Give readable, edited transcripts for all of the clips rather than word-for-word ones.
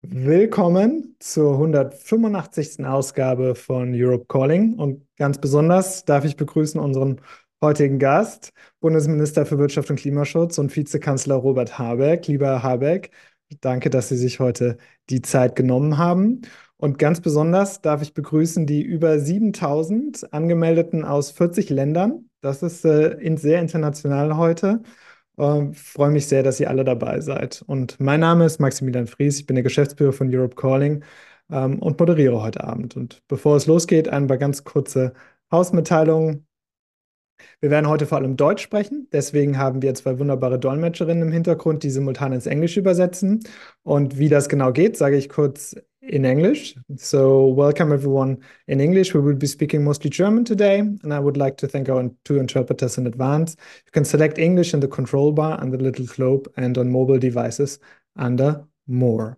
Willkommen zur 185. Ausgabe von Europe Calling und ganz besonders darf ich begrüßen unseren heutigen Gast, Bundesminister für Wirtschaft und Klimaschutz und Vizekanzler Robert Habeck. Lieber Herr Habeck, danke, dass Sie sich heute die Zeit genommen haben. Und ganz besonders darf ich begrüßen die über 7.000 Angemeldeten aus 40 Ländern. Das ist sehr international heute. Freue mich sehr, dass ihr alle dabei seid. Und mein Name ist Maximilian Fries, ich bin der Geschäftsführer von Europe Calling und moderiere heute Abend. Und bevor es losgeht, ein paar ganz kurze Hausmitteilungen. Wir werden heute vor allem Deutsch sprechen, deswegen haben wir zwei wunderbare Dolmetscherinnen im Hintergrund, die simultan ins Englische übersetzen. Und wie das genau geht, sage ich kurz in English. So, welcome everyone in English. We will be speaking mostly German today, and I would like to thank our two interpreters in advance. You can select English in the control bar under the little globe and on mobile devices under More.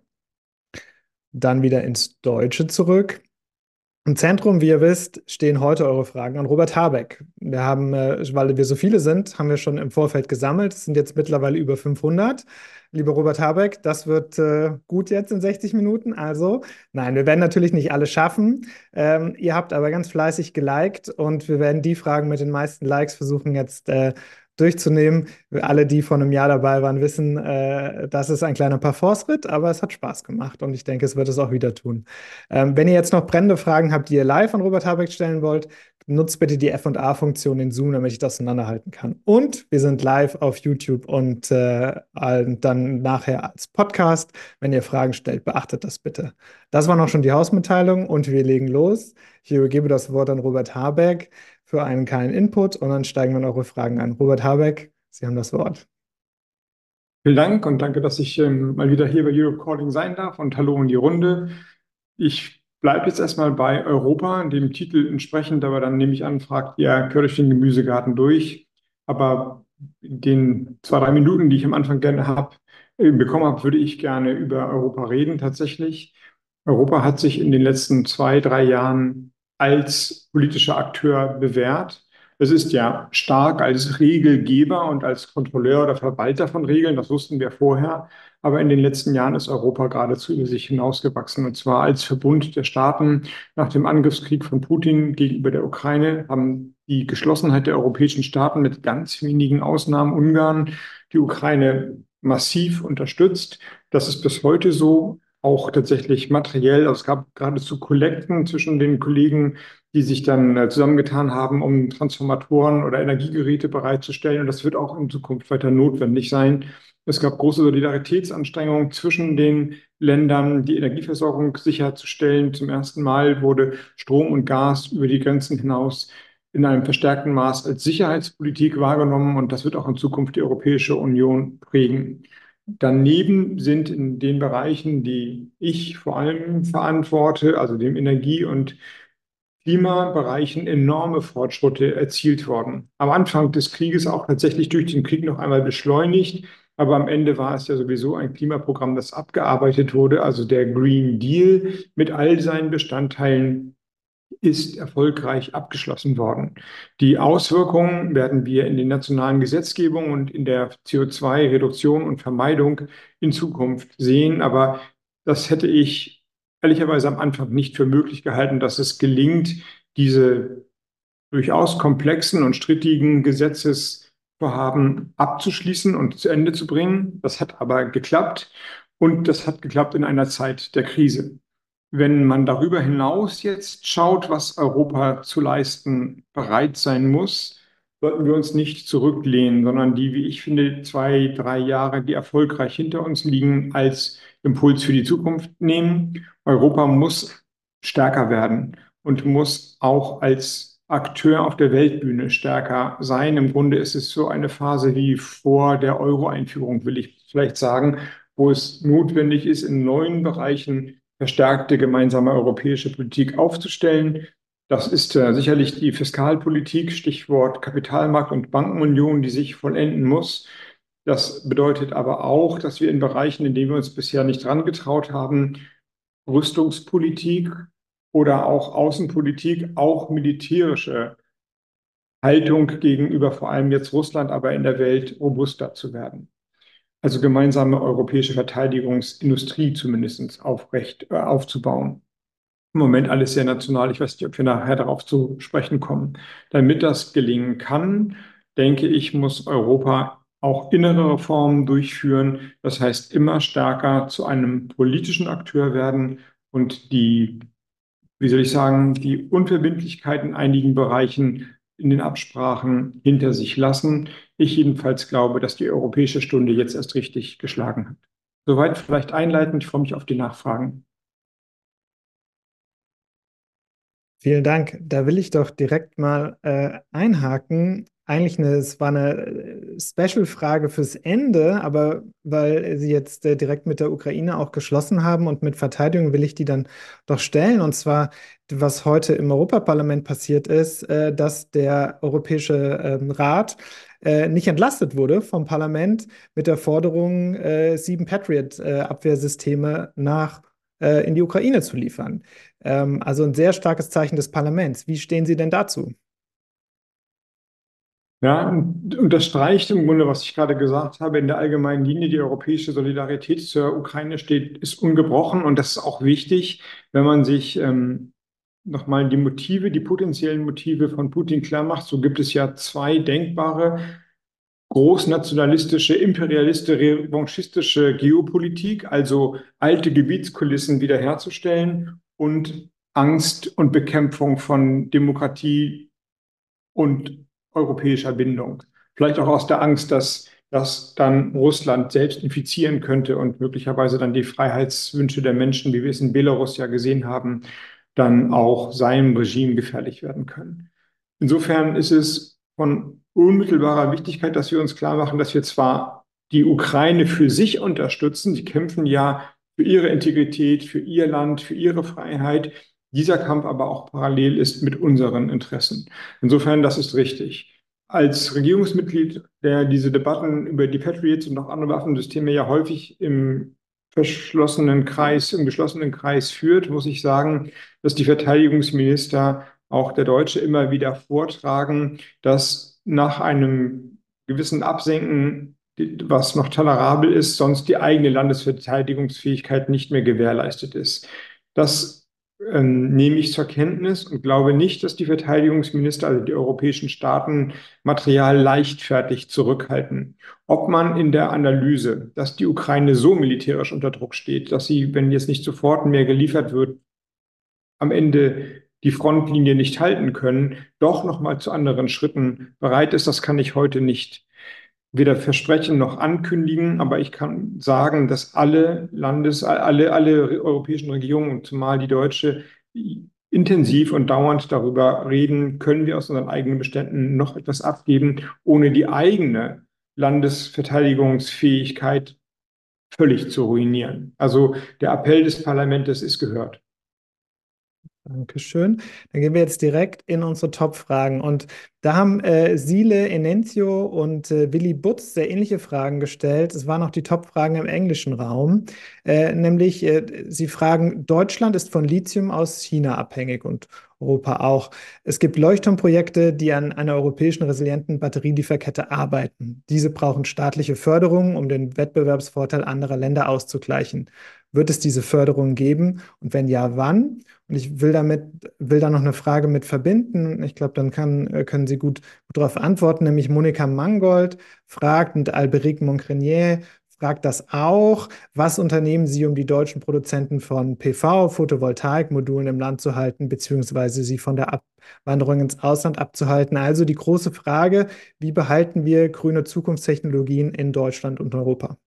Dann wieder ins Deutsche zurück. Im Zentrum, wie ihr wisst, stehen heute eure Fragen an Robert Habeck. Wir haben, weil wir so viele sind, haben wir schon im Vorfeld gesammelt. Es sind jetzt mittlerweile über 500. Lieber Robert Habeck, das wird gut jetzt in 60 Minuten. Also, nein, wir werden natürlich nicht alle schaffen. Ihr habt aber ganz fleißig geliked und wir werden die Fragen mit den meisten Likes versuchen jetzt durchzunehmen. Alle, die vor einem Jahr dabei waren, wissen, das ist ein kleiner Parforce-Ritt, aber es hat Spaß gemacht und ich denke, es wird es auch wieder tun. Wenn ihr jetzt noch brennende Fragen habt, die ihr live an Robert Habeck stellen wollt, nutzt bitte die F&A-Funktion in Zoom, damit ich das auseinanderhalten kann. Und wir sind live auf YouTube und dann nachher als Podcast. Wenn ihr Fragen stellt, beachtet das bitte. Das war noch schon die Hausmitteilung und wir legen los. Ich übergebe das Wort an Robert Habeck für einen kleinen Input und dann steigen wir in eure Fragen ein. Robert Habeck, Sie haben das Wort. Vielen Dank und danke, dass ich mal wieder hier bei Europe Calling sein darf und hallo in die Runde. Ich bleibe jetzt erstmal bei Europa, dem Titel entsprechend, aber dann nehme ich an, fragt ihr, quer durch den Gemüsegarten durch. Aber in den 2, 3 Minuten, die ich am Anfang gerne bekommen habe, würde ich gerne über Europa reden tatsächlich. Europa hat sich in den letzten 2, 3 Jahren als politischer Akteur bewährt. Es ist ja stark als Regelgeber und als Kontrolleur oder Verwalter von Regeln, das wussten wir vorher. Aber in den letzten Jahren ist Europa geradezu über sich hinausgewachsen. Und zwar als Verbund der Staaten nach dem Angriffskrieg von Putin gegenüber der Ukraine haben die Geschlossenheit der europäischen Staaten mit ganz wenigen Ausnahmen Ungarn die Ukraine massiv unterstützt. Das ist bis heute so. Auch tatsächlich materiell. Also es gab geradezu Kollekten zwischen den Kollegen, die sich dann zusammengetan haben, um Transformatoren oder Energiegeräte bereitzustellen. Und das wird auch in Zukunft weiter notwendig sein. Es gab große Solidaritätsanstrengungen zwischen den Ländern, die Energieversorgung sicherzustellen. Zum ersten Mal wurde Strom und Gas über die Grenzen hinaus in einem verstärkten Maß als Sicherheitspolitik wahrgenommen. Und das wird auch in Zukunft die Europäische Union prägen. Daneben sind in den Bereichen, die ich vor allem verantworte, also dem Energie- und Klimabereichen, enorme Fortschritte erzielt worden. Am Anfang des Krieges auch tatsächlich durch den Krieg noch einmal beschleunigt, aber am Ende war es ja sowieso ein Klimaprogramm, das abgearbeitet wurde. Also der Green Deal mit all seinen Bestandteilen ist erfolgreich abgeschlossen worden. Die Auswirkungen werden wir in den nationalen Gesetzgebungen und in der CO2-Reduktion und Vermeidung in Zukunft sehen. Aber das hätte ich ehrlicherweise am Anfang nicht für möglich gehalten, dass es gelingt, diese durchaus komplexen und strittigen Gesetzesvorhaben abzuschließen und zu Ende zu bringen. Das hat aber geklappt und das hat geklappt in einer Zeit der Krise. Wenn man darüber hinaus jetzt schaut, was Europa zu leisten bereit sein muss, sollten wir uns nicht zurücklehnen, sondern die, wie ich finde, 2, 3 Jahre, die erfolgreich hinter uns liegen, als Impuls für die Zukunft nehmen. Europa muss stärker werden und muss auch als Akteur auf der Weltbühne stärker sein. Im Grunde ist es so eine Phase wie vor der Euro-Einführung, will ich vielleicht sagen, wo es notwendig ist, in neuen Bereichen verstärkte gemeinsame europäische Politik aufzustellen. Das ist sicherlich die Fiskalpolitik, Stichwort Kapitalmarkt- und Bankenunion, die sich vollenden muss. Das bedeutet aber auch, dass wir in Bereichen, in denen wir uns bisher nicht dran getraut haben, Rüstungspolitik oder auch Außenpolitik, auch militärische Haltung gegenüber vor allem jetzt Russland, aber in der Welt robuster zu werden. also gemeinsame europäische Verteidigungsindustrie zumindest aufzubauen. Im Moment alles sehr national. Ich weiß nicht, ob wir nachher darauf zu sprechen kommen. Damit das gelingen kann, denke ich, muss Europa auch innere Reformen durchführen. Das heißt, immer stärker zu einem politischen Akteur werden und wie soll ich sagen, die Unverbindlichkeit in einigen Bereichen in den Absprachen hinter sich lassen. Ich jedenfalls glaube, dass die Europäische Stunde jetzt erst richtig geschlagen hat. Soweit vielleicht einleitend. Ich freue mich auf die Nachfragen. Vielen Dank. Da will ich doch direkt mal einhaken. Es war eine Special-Frage fürs Ende, aber weil Sie jetzt direkt mit der Ukraine auch geschlossen haben und mit Verteidigung, will ich die dann doch stellen. Und zwar, was heute im Europaparlament passiert ist, dass der Europäische Rat nicht entlastet wurde vom Parlament mit der Forderung, 7 Patriot-Abwehrsysteme in die Ukraine zu liefern. Also ein sehr starkes Zeichen des Parlaments. Wie stehen Sie denn dazu? Ja, und unterstreicht im Grunde, was ich gerade gesagt habe, in der allgemeinen Linie, die europäische Solidarität zur Ukraine steht, ist ungebrochen. Und das ist auch wichtig, wenn man sich nochmal die Motive, die potenziellen Motive von Putin klar macht. So gibt es ja zwei denkbare: großnationalistische, imperialistische, revanchistische Geopolitik, also alte Gebietskulissen wiederherzustellen, und Angst und Bekämpfung von Demokratie und europäischer Bindung. Vielleicht auch aus der Angst, dass das dann Russland selbst infizieren könnte und möglicherweise dann die Freiheitswünsche der Menschen, wie wir es in Belarus ja gesehen haben, dann auch seinem Regime gefährlich werden können. Insofern ist es von unmittelbarer Wichtigkeit, dass wir uns klar machen, dass wir zwar die Ukraine für sich unterstützen, sie kämpfen ja für ihre Integrität, für ihr Land, für ihre Freiheit, dieser Kampf aber auch parallel ist mit unseren Interessen. Insofern, das ist richtig. Als Regierungsmitglied, der diese Debatten über die Patriots und auch andere Waffensysteme ja häufig im geschlossenen Kreis führt, muss ich sagen, dass die Verteidigungsminister, auch der Deutsche, immer wieder vortragen, dass nach einem gewissen Absenken, was noch tolerabel ist, sonst die eigene Landesverteidigungsfähigkeit nicht mehr gewährleistet ist. Das nehme ich zur Kenntnis und glaube nicht, dass die Verteidigungsminister, also die europäischen Staaten, Material leichtfertig zurückhalten. Ob man in der Analyse, dass die Ukraine so militärisch unter Druck steht, dass sie, wenn jetzt nicht sofort mehr geliefert wird, am Ende die Frontlinie nicht halten können, doch nochmal zu anderen Schritten bereit ist, das kann ich heute nicht weder versprechen noch ankündigen, aber ich kann sagen, dass alle europäischen Regierungen und zumal die deutsche intensiv und dauernd darüber reden, können wir aus unseren eigenen Beständen noch etwas abgeben, ohne die eigene Landesverteidigungsfähigkeit völlig zu ruinieren. Also der Appell des Parlaments ist gehört. Dankeschön. Dann gehen wir jetzt direkt in unsere Top-Fragen. Und da haben Sile Enencio und Willy Butz sehr ähnliche Fragen gestellt. Es waren auch die Top-Fragen im englischen Raum. Sie fragen: Deutschland ist von Lithium aus China abhängig und Europa auch. Es gibt Leuchtturmprojekte, die an einer europäischen resilienten Batterielieferkette arbeiten. Diese brauchen staatliche Förderung, um den Wettbewerbsvorteil anderer Länder auszugleichen. Wird es diese Förderung geben? Und wenn ja, wann? Und ich will da noch eine Frage mit verbinden. Ich glaube, können Sie gut darauf antworten. Nämlich Monika Mangold fragt und Alberic Moncrenier fragt das auch: Was unternehmen Sie, um die deutschen Produzenten von PV, Photovoltaikmodulen im Land zu halten, beziehungsweise sie von der Abwanderung ins Ausland abzuhalten? Also die große Frage: Wie behalten wir grüne Zukunftstechnologien in Deutschland und Europa?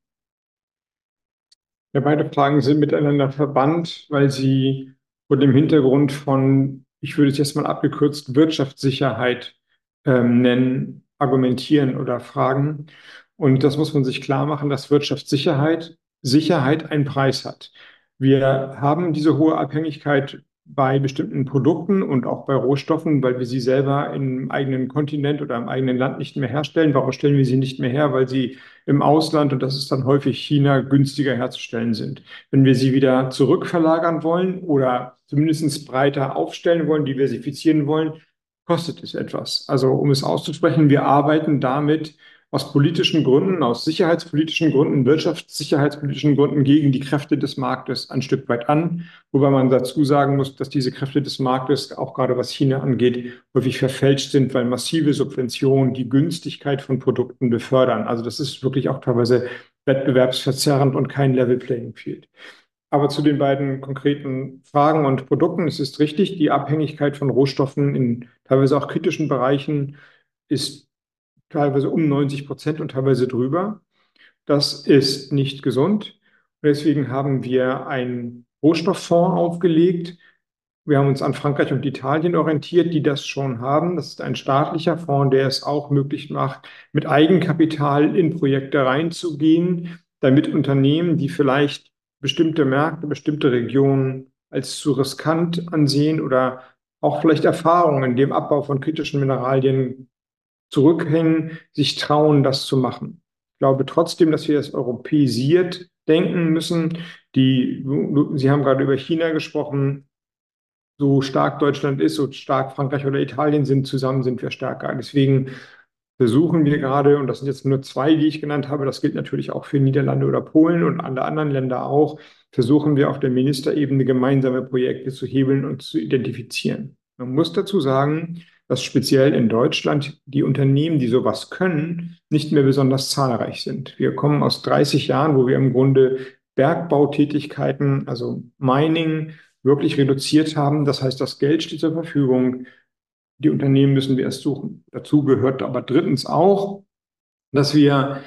Ja, beide Fragen sind miteinander verbannt, weil sie vor dem Hintergrund von, ich würde es jetzt mal abgekürzt, Wirtschaftssicherheit nennen, argumentieren oder fragen. Und das muss man sich klar machen, dass Sicherheit einen Preis hat. Wir haben diese hohe Abhängigkeit bei bestimmten Produkten und auch bei Rohstoffen, weil wir sie selber im eigenen Kontinent oder im eigenen Land nicht mehr herstellen. Warum stellen wir sie nicht mehr her? Weil sie im Ausland, und das ist dann häufig China, günstiger herzustellen sind. Wenn wir sie wieder zurückverlagern wollen oder zumindest breiter aufstellen wollen, diversifizieren wollen, kostet es etwas. Also um es auszusprechen, wir arbeiten damit aus politischen Gründen, aus sicherheitspolitischen Gründen, wirtschaftssicherheitspolitischen Gründen gegen die Kräfte des Marktes ein Stück weit an. Wobei man dazu sagen muss, dass diese Kräfte des Marktes, auch gerade was China angeht, häufig verfälscht sind, weil massive Subventionen die Günstigkeit von Produkten befördern. Also das ist wirklich auch teilweise wettbewerbsverzerrend und kein Level Playing Field. Aber zu den beiden konkreten Fragen und Produkten, es ist richtig, die Abhängigkeit von Rohstoffen in teilweise auch kritischen Bereichen ist teilweise um 90% und teilweise drüber. Das ist nicht gesund. Deswegen haben wir einen Rohstofffonds aufgelegt. Wir haben uns an Frankreich und Italien orientiert, die das schon haben. Das ist ein staatlicher Fonds, der es auch möglich macht, mit Eigenkapital in Projekte reinzugehen, damit Unternehmen, die vielleicht bestimmte Märkte, bestimmte Regionen als zu riskant ansehen oder auch vielleicht Erfahrungen in dem Abbau von kritischen Mineralien zurückhängen, sich trauen, das zu machen. Ich glaube trotzdem, dass wir das europäisiert denken müssen. Sie haben gerade über China gesprochen. So stark Deutschland ist, so stark Frankreich oder Italien sind, zusammen sind wir stärker. Deswegen versuchen wir gerade, und das sind jetzt nur zwei, die ich genannt habe, das gilt natürlich auch für Niederlande oder Polen und alle anderen Länder auch, versuchen wir auf der Ministerebene gemeinsame Projekte zu hebeln und zu identifizieren. Man muss dazu sagen, dass speziell in Deutschland die Unternehmen, die sowas können, nicht mehr besonders zahlreich sind. Wir kommen aus 30 Jahren, wo wir im Grunde Bergbautätigkeiten, also Mining, wirklich reduziert haben. Das heißt, das Geld steht zur Verfügung. Die Unternehmen müssen wir erst suchen. Dazu gehört aber drittens auch, dass wir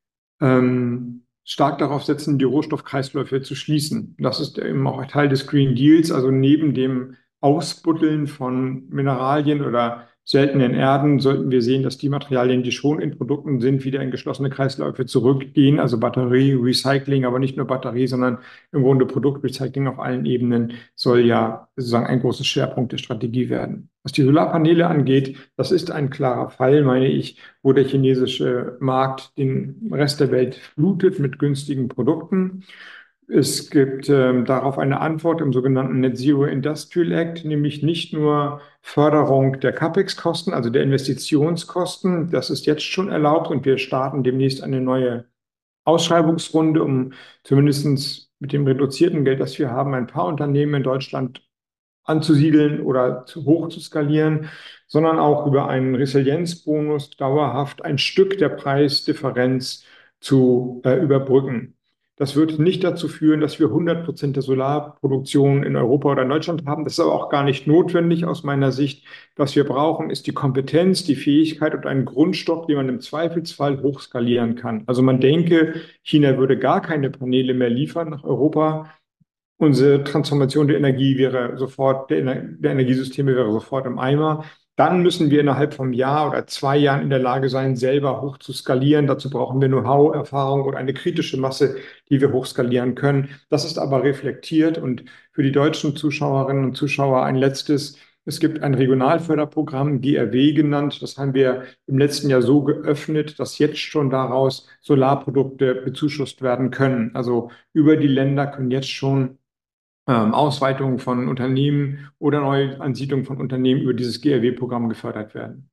stark darauf setzen, die Rohstoffkreisläufe zu schließen. Das ist eben auch Teil des Green Deals, also neben dem Ausbuddeln von Mineralien oder seltenen Erden sollten wir sehen, dass die Materialien, die schon in Produkten sind, wieder in geschlossene Kreisläufe zurückgehen, also Batterie, Recycling, aber nicht nur Batterie, sondern im Grunde Produktrecycling auf allen Ebenen soll ja sozusagen ein großer Schwerpunkt der Strategie werden. Was die Solarpaneele angeht, das ist ein klarer Fall, meine ich, wo der chinesische Markt den Rest der Welt flutet mit günstigen Produkten. Es gibt darauf eine Antwort im sogenannten Net Zero Industrial Act, nämlich nicht nur Förderung der CapEx-Kosten, also der Investitionskosten. Das ist jetzt schon erlaubt und wir starten demnächst eine neue Ausschreibungsrunde, um zumindest mit dem reduzierten Geld, das wir haben, ein paar Unternehmen in Deutschland anzusiedeln oder zu hoch zu skalieren, sondern auch über einen Resilienzbonus dauerhaft ein Stück der Preisdifferenz zu überbrücken. Das wird nicht dazu führen, dass wir 100% der Solarproduktion in Europa oder in Deutschland haben. Das ist aber auch gar nicht notwendig aus meiner Sicht. Was wir brauchen, ist die Kompetenz, die Fähigkeit und einen Grundstock, den man im Zweifelsfall hochskalieren kann. Also man denke, China würde gar keine Paneele mehr liefern nach Europa. Unsere Transformation der Energie wäre sofort, der Energiesysteme wäre sofort im Eimer. Dann müssen wir innerhalb von einem Jahr oder 2 Jahren in der Lage sein, selber hoch zu skalieren. Dazu brauchen wir Know-how, Erfahrung und eine kritische Masse, die wir hochskalieren können. Das ist aber reflektiert und für die deutschen Zuschauerinnen und Zuschauer ein letztes. Es gibt ein Regionalförderprogramm, GRW genannt. Das haben wir im letzten Jahr so geöffnet, dass jetzt schon daraus Solarprodukte bezuschusst werden können. Also über die Länder können jetzt schon Ausweitungen von Unternehmen oder Neuansiedlung von Unternehmen über dieses GRW-Programm gefördert werden.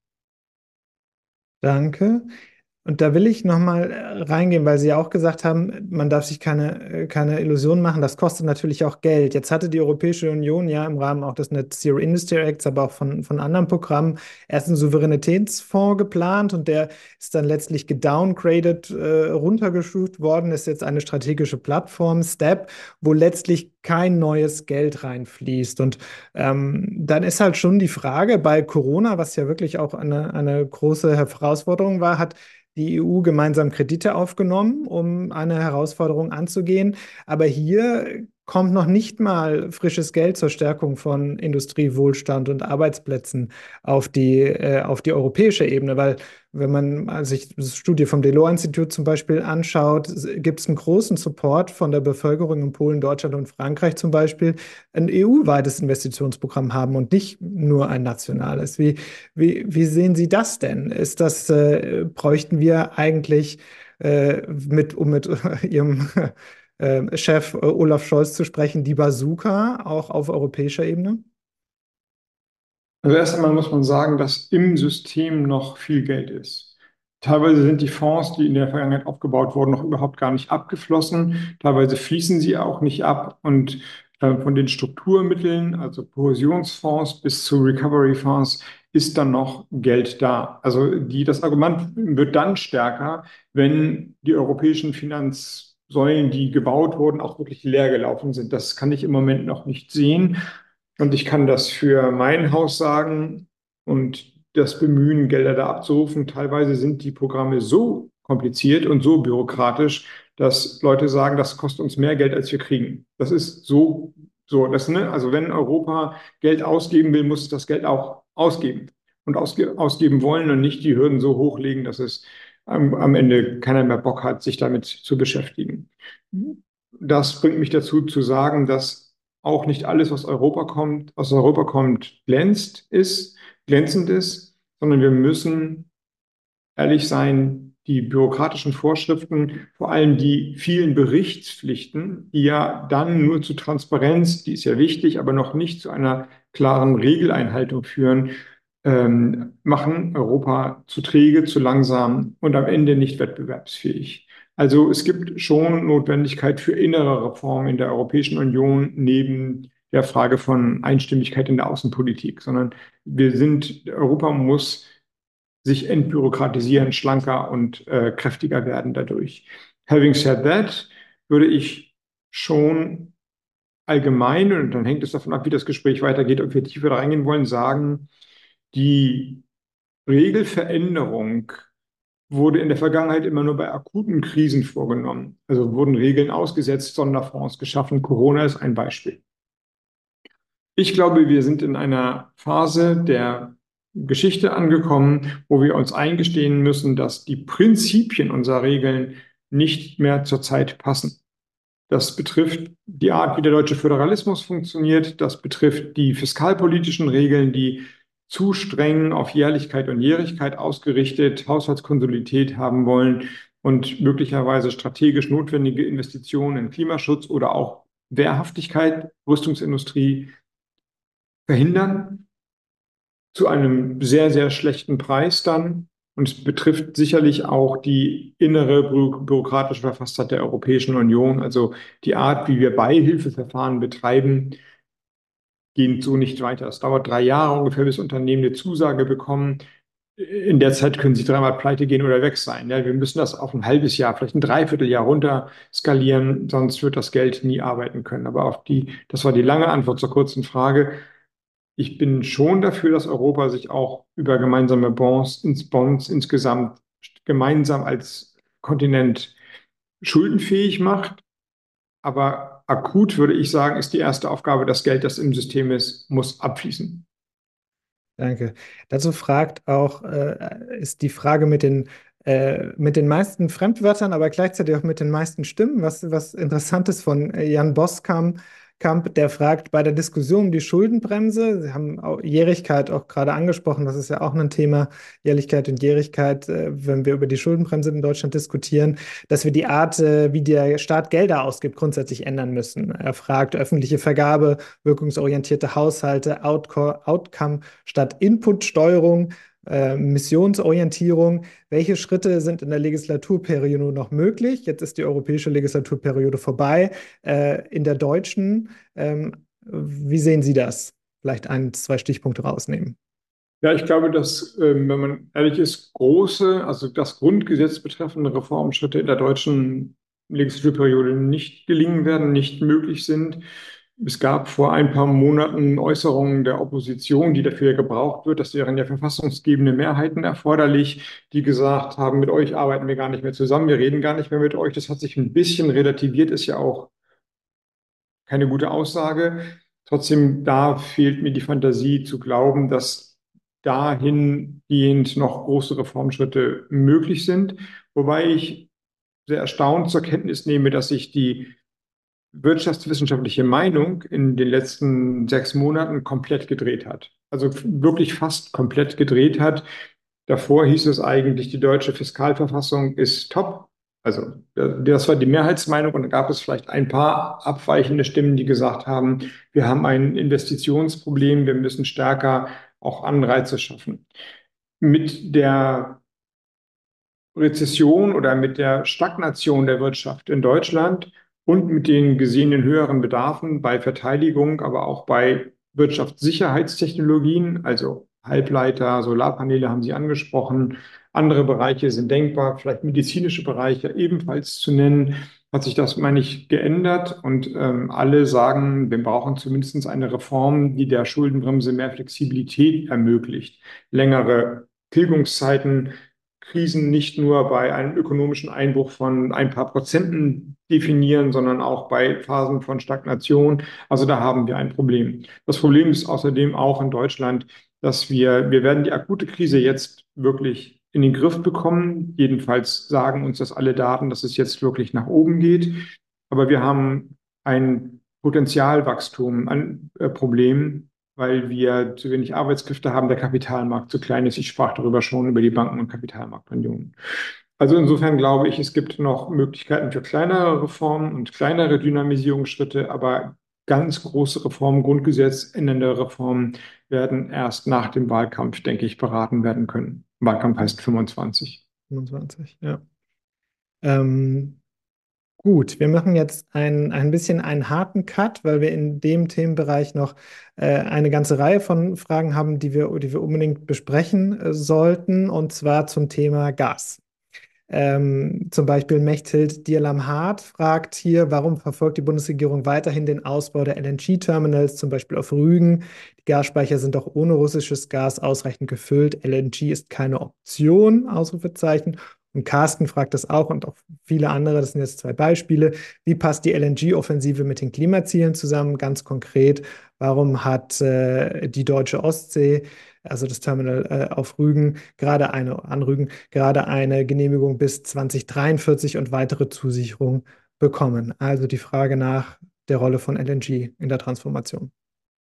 Danke. Und da will ich nochmal reingehen, weil Sie ja auch gesagt haben, man darf sich keine Illusionen machen. Das kostet natürlich auch Geld. Jetzt hatte die Europäische Union ja im Rahmen auch des Net Zero Industry Acts, aber auch von anderen Programmen erst einen Souveränitätsfonds geplant und der ist dann letztlich gedowngraded, runtergestuft worden, ist jetzt eine strategische Plattform, STEP, wo letztlich kein neues Geld reinfließt. Und dann ist halt schon die Frage bei Corona, was ja wirklich auch eine große Herausforderung war, hat die EU gemeinsam Kredite aufgenommen, um eine Herausforderung anzugehen. Aber hier kommt noch nicht mal frisches Geld zur Stärkung von Industriewohlstand und Arbeitsplätzen auf die europäische Ebene, weil wenn man sich die Studie vom Delors-Institut zum Beispiel anschaut, gibt es einen großen Support von der Bevölkerung in Polen, Deutschland und Frankreich zum Beispiel, ein EU-weites Investitionsprogramm haben und nicht nur ein nationales. Wie sehen Sie das denn? Bräuchten wir eigentlich um mit Ihrem Chef Olaf Scholz zu sprechen, die Bazooka auch auf europäischer Ebene? Also erst einmal muss man sagen, dass im System noch viel Geld ist. Teilweise sind die Fonds, die in der Vergangenheit aufgebaut wurden, noch überhaupt gar nicht abgeflossen. Teilweise fließen sie auch nicht ab. Und von den Strukturmitteln, also Kohäsionsfonds bis zu Recovery-Fonds, ist dann noch Geld da. Also das Argument wird dann stärker, wenn die europäischen Finanzsäulen, die gebaut wurden, auch wirklich leer gelaufen sind. Das kann ich im Moment noch nicht sehen. Und ich kann das für mein Haus sagen und das Bemühen, Gelder da abzurufen. Teilweise sind die Programme so kompliziert und so bürokratisch, dass Leute sagen, das kostet uns mehr Geld, als wir kriegen. Das ist ne? Also wenn Europa Geld ausgeben will, muss es das Geld auch ausgeben und ausgeben wollen und nicht die Hürden so hochlegen, dass es am Ende keiner mehr Bock hat, sich damit zu beschäftigen. Das bringt mich dazu zu sagen, dass auch nicht alles, was aus Europa kommt, glänzend ist, sondern wir müssen ehrlich sein, die bürokratischen Vorschriften, vor allem die vielen Berichtspflichten, die ja dann nur zu Transparenz, die ist ja wichtig, aber noch nicht zu einer klaren Regeleinhaltung führen, machen Europa zu träge, zu langsam und am Ende nicht wettbewerbsfähig. Also es gibt schon Notwendigkeit für innere Reformen in der Europäischen Union neben der Frage von Einstimmigkeit in der Außenpolitik, sondern Europa muss sich entbürokratisieren, schlanker und kräftiger werden dadurch. Having said that, würde ich schon allgemein, und dann hängt es davon ab, wie das Gespräch weitergeht, ob wir tiefer da reingehen wollen, sagen, die Regelveränderung wurde in der Vergangenheit immer nur bei akuten Krisen vorgenommen. Also wurden Regeln ausgesetzt, Sonderfonds geschaffen. Corona ist ein Beispiel. Ich glaube, wir sind in einer Phase der Geschichte angekommen, wo wir uns eingestehen müssen, dass die Prinzipien unserer Regeln nicht mehr zur Zeit passen. Das betrifft die Art, wie der deutsche Föderalismus funktioniert. Das betrifft die fiskalpolitischen Regeln, die zu streng auf Jährlichkeit und Jährigkeit ausgerichtet Haushaltskonsolidität haben wollen und möglicherweise strategisch notwendige Investitionen in Klimaschutz oder auch Wehrhaftigkeit, Rüstungsindustrie verhindern zu einem sehr, sehr schlechten Preis dann. Und es betrifft sicherlich auch die innere bürokratische Verfasstheit der Europäischen Union, also die Art, wie wir Beihilfeverfahren betreiben, gehen so nicht weiter. Es dauert 3 Jahre ungefähr, bis Unternehmen eine Zusage bekommen. In der Zeit können sie dreimal pleite gehen oder weg sein. Ja, wir müssen das auf ein halbes Jahr, vielleicht ein Dreivierteljahr runter skalieren, sonst wird das Geld nie arbeiten können. Aber das war die lange Antwort zur kurzen Frage. Ich bin schon dafür, dass Europa sich auch über gemeinsame Bonds insgesamt gemeinsam als Kontinent schuldenfähig macht. Aber akut würde ich sagen, ist die erste Aufgabe, das Geld, das im System ist, muss abfließen. Danke. Dazu ist die Frage mit den meisten Fremdwörtern, aber gleichzeitig auch mit den meisten Stimmen, was Interessantes von Jan Boskamp, der fragt bei der Diskussion um die Schuldenbremse, Sie haben auch Jährigkeit auch gerade angesprochen, das ist ja auch ein Thema, Jährlichkeit und Jährigkeit, wenn wir über die Schuldenbremse in Deutschland diskutieren, dass wir die Art, wie der Staat Gelder ausgibt, grundsätzlich ändern müssen. Er fragt öffentliche Vergabe, wirkungsorientierte Haushalte, Outcome statt Inputsteuerung, Missionsorientierung. Welche Schritte sind in der Legislaturperiode noch möglich? Jetzt ist die europäische Legislaturperiode vorbei. In der deutschen, wie sehen Sie das? Vielleicht ein, zwei Stichpunkte rausnehmen. Ja, ich glaube, dass, wenn man ehrlich ist, also das Grundgesetz betreffende Reformschritte in der deutschen Legislaturperiode nicht gelingen werden, nicht möglich sind. Es gab vor ein paar Monaten Äußerungen der Opposition, die dafür gebraucht wird. Das wären ja verfassungsgebende Mehrheiten erforderlich, die gesagt haben, mit euch arbeiten wir gar nicht mehr zusammen, wir reden gar nicht mehr mit euch. Das hat sich ein bisschen relativiert, ist ja auch keine gute Aussage. Trotzdem, da fehlt mir die Fantasie zu glauben, dass dahingehend noch große Reformschritte möglich sind. Wobei ich sehr erstaunt zur Kenntnis nehme, dass sich die wirtschaftswissenschaftliche Meinung in den letzten 6 Monaten komplett gedreht hat. Also wirklich fast komplett gedreht hat. Davor hieß es eigentlich, die deutsche Fiskalverfassung ist top. Also das war die Mehrheitsmeinung und dann gab es vielleicht ein paar abweichende Stimmen, die gesagt haben, wir haben ein Investitionsproblem, wir müssen stärker auch Anreize schaffen. Mit der Rezession oder mit der Stagnation der Wirtschaft in Deutschland und mit den gesehenen höheren Bedarfen bei Verteidigung, aber auch bei Wirtschaftssicherheitstechnologien, also Halbleiter, Solarpaneele haben Sie angesprochen, andere Bereiche sind denkbar, vielleicht medizinische Bereiche ebenfalls zu nennen, hat sich das, meine ich, geändert und alle sagen, wir brauchen zumindest eine Reform, die der Schuldenbremse mehr Flexibilität ermöglicht, längere Tilgungszeiten, Krisen nicht nur bei einem ökonomischen Einbruch von ein paar Prozenten definieren, sondern auch bei Phasen von Stagnation. Also da haben wir ein Problem. Das Problem ist außerdem auch in Deutschland, dass wir werden die akute Krise jetzt wirklich in den Griff bekommen. Jedenfalls sagen uns das alle Daten, dass es jetzt wirklich nach oben geht. Aber wir haben ein Potenzialwachstum, ein Problem, weil wir zu wenig Arbeitskräfte haben, der Kapitalmarkt zu klein ist. Ich sprach darüber schon, über die Banken- und Kapitalmarktunion. Also insofern glaube ich, es gibt noch Möglichkeiten für kleinere Reformen und kleinere Dynamisierungsschritte, aber ganz große Reformen, Grundgesetz, ändernde Reformen werden erst nach dem Wahlkampf, denke ich, beraten werden können. Wahlkampf heißt 25. 25, ja. Ähm, Gut, wir machen jetzt ein bisschen einen harten Cut, weil wir in dem Themenbereich noch eine ganze Reihe von Fragen haben, die wir unbedingt besprechen sollten, und zwar zum Thema Gas. Zum Beispiel Mechthild Dierlam-Hart fragt hier, warum verfolgt die Bundesregierung weiterhin den Ausbau der LNG-Terminals, zum Beispiel auf Rügen? Die Gasspeicher sind doch ohne russisches Gas ausreichend gefüllt. LNG ist keine Option, Ausrufezeichen. Und Carsten fragt das auch und auch viele andere, das sind jetzt zwei Beispiele. Wie passt die LNG-Offensive mit den Klimazielen zusammen? Ganz konkret, warum hat die deutsche Ostsee, also das Terminal auf Rügen, an Rügen, gerade eine Genehmigung bis 2043 und weitere Zusicherungen bekommen? Also die Frage nach der Rolle von LNG in der Transformation.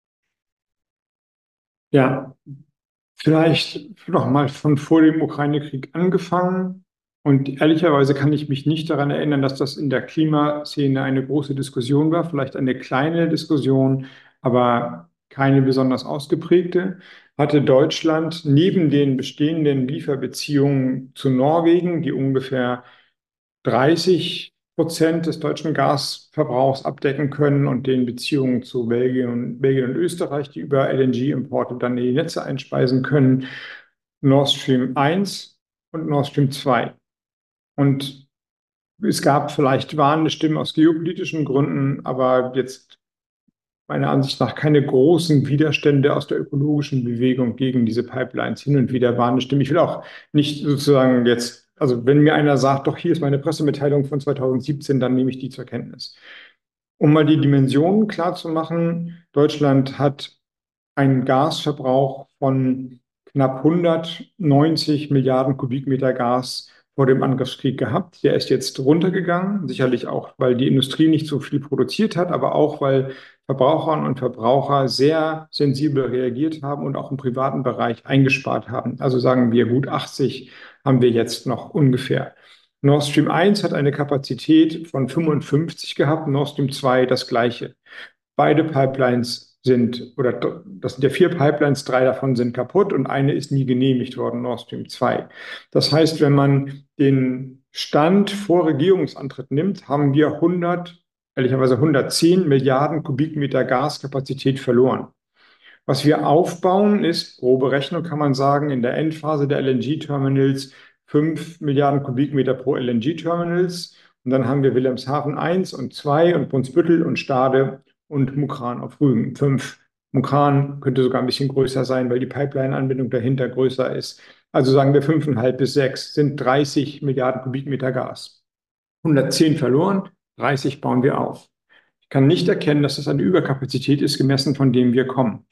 Ja, vielleicht noch mal von vor dem Ukraine-Krieg angefangen. Und ehrlicherweise kann ich mich nicht daran erinnern, dass das in der Klimaszene eine große Diskussion war. Vielleicht eine kleine Diskussion, aber keine besonders ausgeprägte. Hatte Deutschland neben den bestehenden Lieferbeziehungen zu Norwegen, die ungefähr 30% des deutschen Gasverbrauchs abdecken können und den Beziehungen zu Belgien und Österreich, die über LNG-Importe dann in die Netze einspeisen können, Nord Stream 1 und Nord Stream 2. Und es gab vielleicht warnende Stimmen aus geopolitischen Gründen, aber jetzt meiner Ansicht nach keine großen Widerstände aus der ökologischen Bewegung gegen diese Pipelines. Hin und wieder warnende Stimmen. Ich will auch nicht sozusagen jetzt, also wenn mir einer sagt, doch hier ist meine Pressemitteilung von 2017, dann nehme ich die zur Kenntnis. Um mal die Dimensionen klar zu machen, Deutschland hat einen Gasverbrauch von knapp 190 Milliarden Kubikmeter Gas vor dem Angriffskrieg gehabt. Der ist jetzt runtergegangen, sicherlich auch, weil die Industrie nicht so viel produziert hat, aber auch, weil Verbraucherinnen und Verbraucher sehr sensibel reagiert haben und auch im privaten Bereich eingespart haben. Also sagen wir, gut 80 haben wir jetzt noch ungefähr. Nord Stream 1 hat eine Kapazität von 55 gehabt, Nord Stream 2 das gleiche. Beide Pipelines sind, oder das sind ja 4 Pipelines, 3 davon sind kaputt und eine ist nie genehmigt worden, Nord Stream 2. Das heißt, wenn man den Stand vor Regierungsantritt nimmt, haben wir 100, ehrlicherweise 110 Milliarden Kubikmeter Gaskapazität verloren. Was wir aufbauen, ist, grobe Rechnung kann man sagen, in der Endphase der LNG-Terminals 5 Milliarden Kubikmeter pro LNG-Terminals. Und dann haben wir Wilhelmshaven 1 und 2 und Brunsbüttel und Stade und Mukran auf Rügen. 5. Mukran könnte sogar ein bisschen größer sein, weil die Pipeline-Anbindung dahinter größer ist. Also sagen wir 5,5 bis 6 sind 30 Milliarden Kubikmeter Gas. 110 verloren, 30 bauen wir auf. Ich kann nicht erkennen, dass das eine Überkapazität ist, gemessen von dem wir kommen.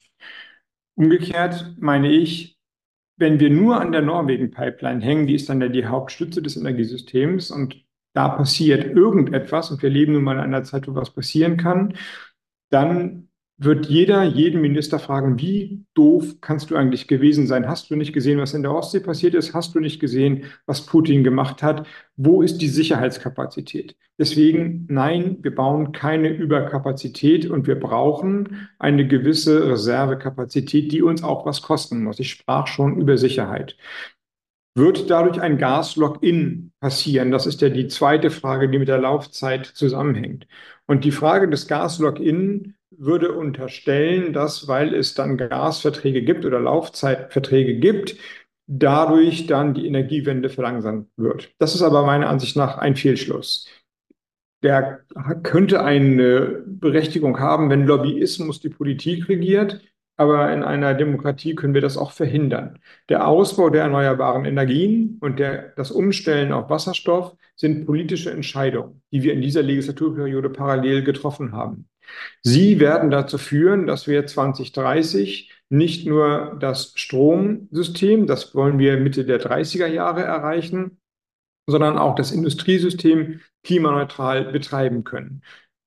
Umgekehrt meine ich, wenn wir nur an der Norwegen-Pipeline hängen, die ist dann ja die Hauptstütze des Energiesystems und da passiert irgendetwas und wir leben nun mal in einer Zeit, wo was passieren kann, dann wird jeder jeden Minister fragen, wie doof kannst du eigentlich gewesen sein? Hast du nicht gesehen, was in der Ostsee passiert ist? Hast du nicht gesehen, was Putin gemacht hat? Wo ist die Sicherheitskapazität? Deswegen, nein, wir bauen keine Überkapazität und wir brauchen eine gewisse Reservekapazität, die uns auch was kosten muss. Ich sprach schon über Sicherheit. wird dadurch ein Gas-Lock-in passieren? Das ist ja die zweite Frage, die mit der Laufzeit zusammenhängt. Und die Frage des Gas-Lock-in würde unterstellen, dass, weil es dann Gasverträge gibt oder Laufzeitverträge gibt, dadurch dann die Energiewende verlangsamt wird. Das ist aber meiner Ansicht nach ein Fehlschluss. Der könnte eine Berechtigung haben, wenn Lobbyismus die Politik regiert, aber in einer Demokratie können wir das auch verhindern. Der Ausbau der erneuerbaren Energien und das Umstellen auf Wasserstoff sind politische Entscheidungen, die wir in dieser Legislaturperiode parallel getroffen haben. Sie werden dazu führen, dass wir 2030 nicht nur das Stromsystem, das wollen wir Mitte der 30er Jahre erreichen, sondern auch das Industriesystem klimaneutral betreiben können.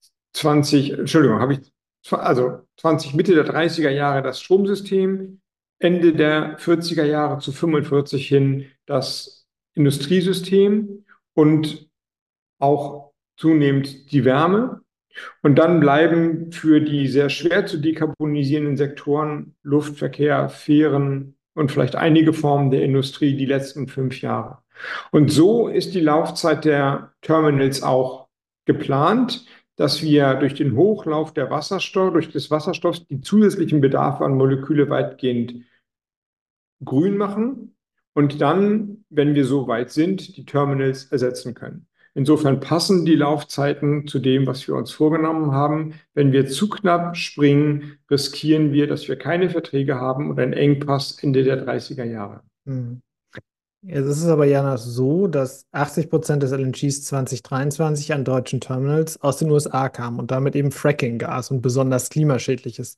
20, Mitte der 30er Jahre das Stromsystem, Ende der 40er Jahre zu 45 hin das Industriesystem und auch zunehmend die Wärme. Und dann bleiben für die sehr schwer zu dekarbonisierenden Sektoren Luftverkehr, Fähren und vielleicht einige Formen der Industrie die letzten 5 Jahre. Und so ist die Laufzeit der Terminals auch geplant, dass wir durch den Hochlauf durch des Wasserstoffs die zusätzlichen Bedarfe an Moleküle weitgehend grün machen und dann, wenn wir so weit sind, die Terminals ersetzen können. Insofern passen die Laufzeiten zu dem, was wir uns vorgenommen haben. Wenn wir zu knapp springen, riskieren wir, dass wir keine Verträge haben und einen Engpass Ende der 30er Jahre. Hm. Jetzt ist es aber ja noch so, dass 80% des LNGs 2023 an deutschen Terminals aus den USA kamen und damit eben Fracking-Gas und besonders klimaschädliches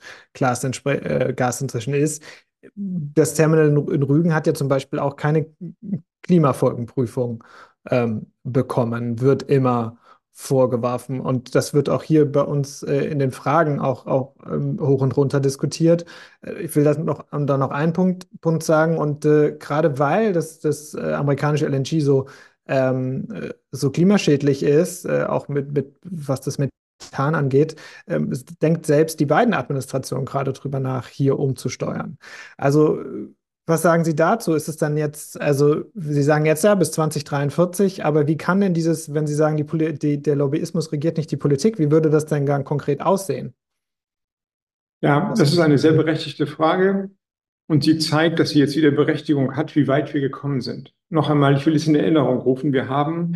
Gas inzwischen ist. Das Terminal in Rügen hat ja zum Beispiel auch keine Klimafolgenprüfung bekommen, wird immer vorgeworfen. Und das wird auch hier bei uns in den Fragen auch hoch und runter diskutiert. Ich will da noch einen Punkt sagen. Und gerade weil das amerikanische LNG so klimaschädlich ist, auch mit was das Methan angeht, denkt selbst die Biden-Administration gerade drüber nach, hier umzusteuern. Also was sagen Sie dazu? Ist es dann jetzt, also Sie sagen jetzt ja bis 2043, aber wie kann denn wenn Sie sagen, der Lobbyismus regiert nicht die Politik, wie würde das denn dann konkret aussehen? Ja, das ist eine sehr berechtigte Frage und sie zeigt, dass sie jetzt wieder Berechtigung hat, wie weit wir gekommen sind. Noch einmal, ich will es in Erinnerung rufen, wir haben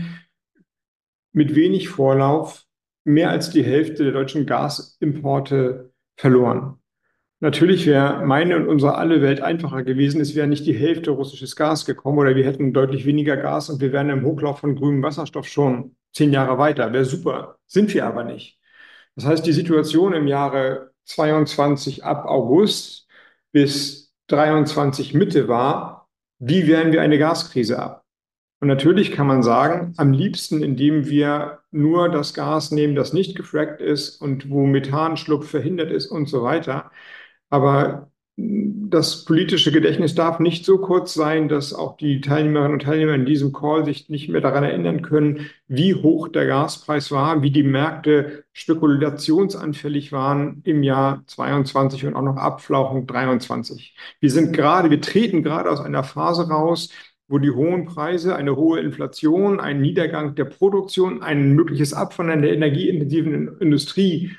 mit wenig Vorlauf mehr als die Hälfte der deutschen Gasimporte verloren. Natürlich wäre meine und unsere alle Welt einfacher gewesen, es wäre nicht die Hälfte russisches Gas gekommen oder wir hätten deutlich weniger Gas und wir wären im Hochlauf von grünem Wasserstoff schon 10 Jahre weiter. Wäre super, sind wir aber nicht. Das heißt, die Situation im Jahre 22 ab August bis 23 Mitte war, wie wehren wir eine Gaskrise ab? Und natürlich kann man sagen, am liebsten, indem wir nur das Gas nehmen, das nicht gefrackt ist und wo Methanschlupf verhindert ist und so weiter. Aber das politische Gedächtnis darf nicht so kurz sein, dass auch die Teilnehmerinnen und Teilnehmer in diesem Call sich nicht mehr daran erinnern können, wie hoch der Gaspreis war, wie die Märkte spekulationsanfällig waren im Jahr 22 und auch noch abflauchend 23. Wir treten gerade aus einer Phase raus, wo die hohen Preise, eine hohe Inflation, ein Niedergang der Produktion, ein mögliches Abwandern der energieintensiven Industrie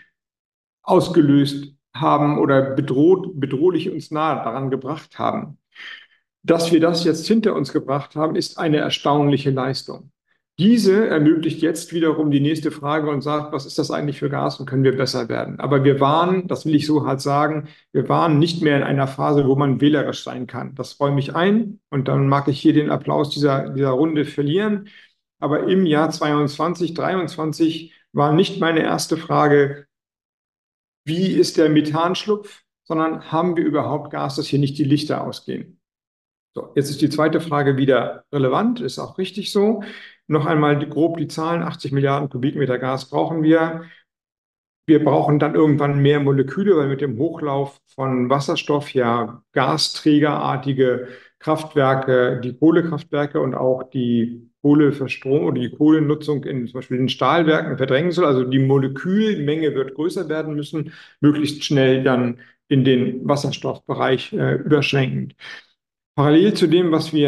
ausgelöst haben oder bedrohlich uns nahe daran gebracht haben. Dass wir das jetzt hinter uns gebracht haben, ist eine erstaunliche Leistung. Diese ermöglicht jetzt wiederum die nächste Frage und sagt, was ist das eigentlich für Gas und können wir besser werden? Aber wir waren, das will ich so halt sagen, wir waren nicht mehr in einer Phase, wo man wählerisch sein kann. Das räume ich ein und dann mag ich hier den Applaus dieser Runde verlieren. Aber im Jahr 22, 23 war nicht meine erste Frage, wie ist der Methanschlupf, sondern haben wir überhaupt Gas, dass hier nicht die Lichter ausgehen? So, jetzt ist die zweite Frage wieder relevant, ist auch richtig so. Noch einmal grob die Zahlen, 80 Milliarden Kubikmeter Gas brauchen wir. Wir brauchen dann irgendwann mehr Moleküle, weil mit dem Hochlauf von Wasserstoff ja gasträgerartige Kraftwerke, die Kohlekraftwerke und auch die Kohleverstrom oder die Kohlenutzung in zum Beispiel den Stahlwerken verdrängen soll. Also die Molekülmenge wird größer werden müssen, möglichst schnell dann in den Wasserstoffbereich überschwenkend. Parallel zu dem, was wir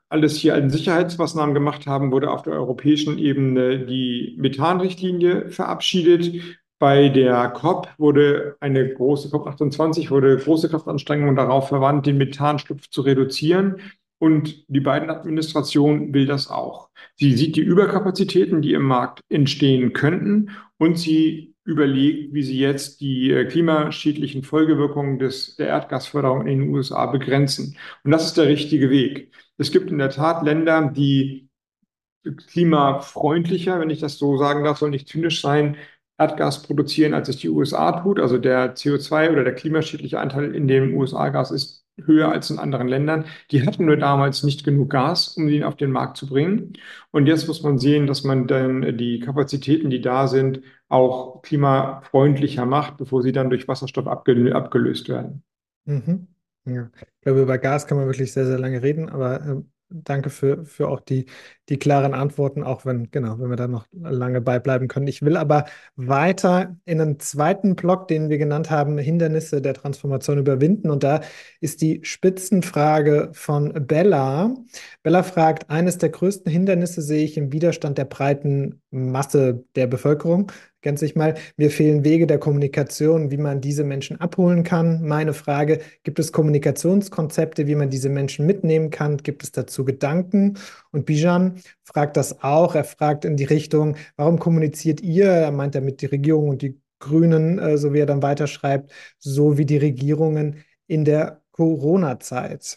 alles hier an Sicherheitsmaßnahmen gemacht haben, wurde auf der europäischen Ebene die Methanrichtlinie verabschiedet. Bei der COP wurde eine große, COP28 wurde große Kraftanstrengungen darauf verwandt, den Methanschlupf zu reduzieren. Und die Biden-Administration will das auch. Sie sieht die Überkapazitäten, die im Markt entstehen könnten, und sie überlegt, wie sie jetzt die klimaschädlichen Folgewirkungen der Erdgasförderung in den USA begrenzen. Und das ist der richtige Weg. Es gibt in der Tat Länder, die klimafreundlicher, wenn ich das so sagen darf, soll nicht zynisch sein, Erdgas produzieren, als es die USA tut. Also der CO2 oder der klimaschädliche Anteil in dem USA-Gas ist höher als in anderen Ländern. Die hatten nur damals nicht genug Gas, um ihn auf den Markt zu bringen. Und jetzt muss man sehen, dass man dann die Kapazitäten, die da sind, auch klimafreundlicher macht, bevor sie dann durch Wasserstoff abgelöst werden. Mhm. Ja. Ich glaube, über Gas kann man wirklich sehr, sehr lange reden, aber danke für auch die klaren Antworten, auch wenn, genau, wenn wir da noch lange beibleiben können. Ich will aber weiter in einen zweiten Block, den wir genannt haben, Hindernisse der Transformation überwinden. Und da ist die Spitzenfrage von Bella. Bella fragt, eines der größten Hindernisse sehe ich im Widerstand der breiten Masse der Bevölkerung. Ganz sich mal, mir fehlen Wege der Kommunikation, wie man diese Menschen abholen kann. Meine Frage, gibt es Kommunikationskonzepte, wie man diese Menschen mitnehmen kann? Gibt es dazu Gedanken? Und Bijan fragt das auch. Er fragt in die Richtung, warum kommuniziert ihr? Er meint damit die Regierung und die Grünen, so wie er dann weiterschreibt, so wie die Regierungen in der Corona-Zeit.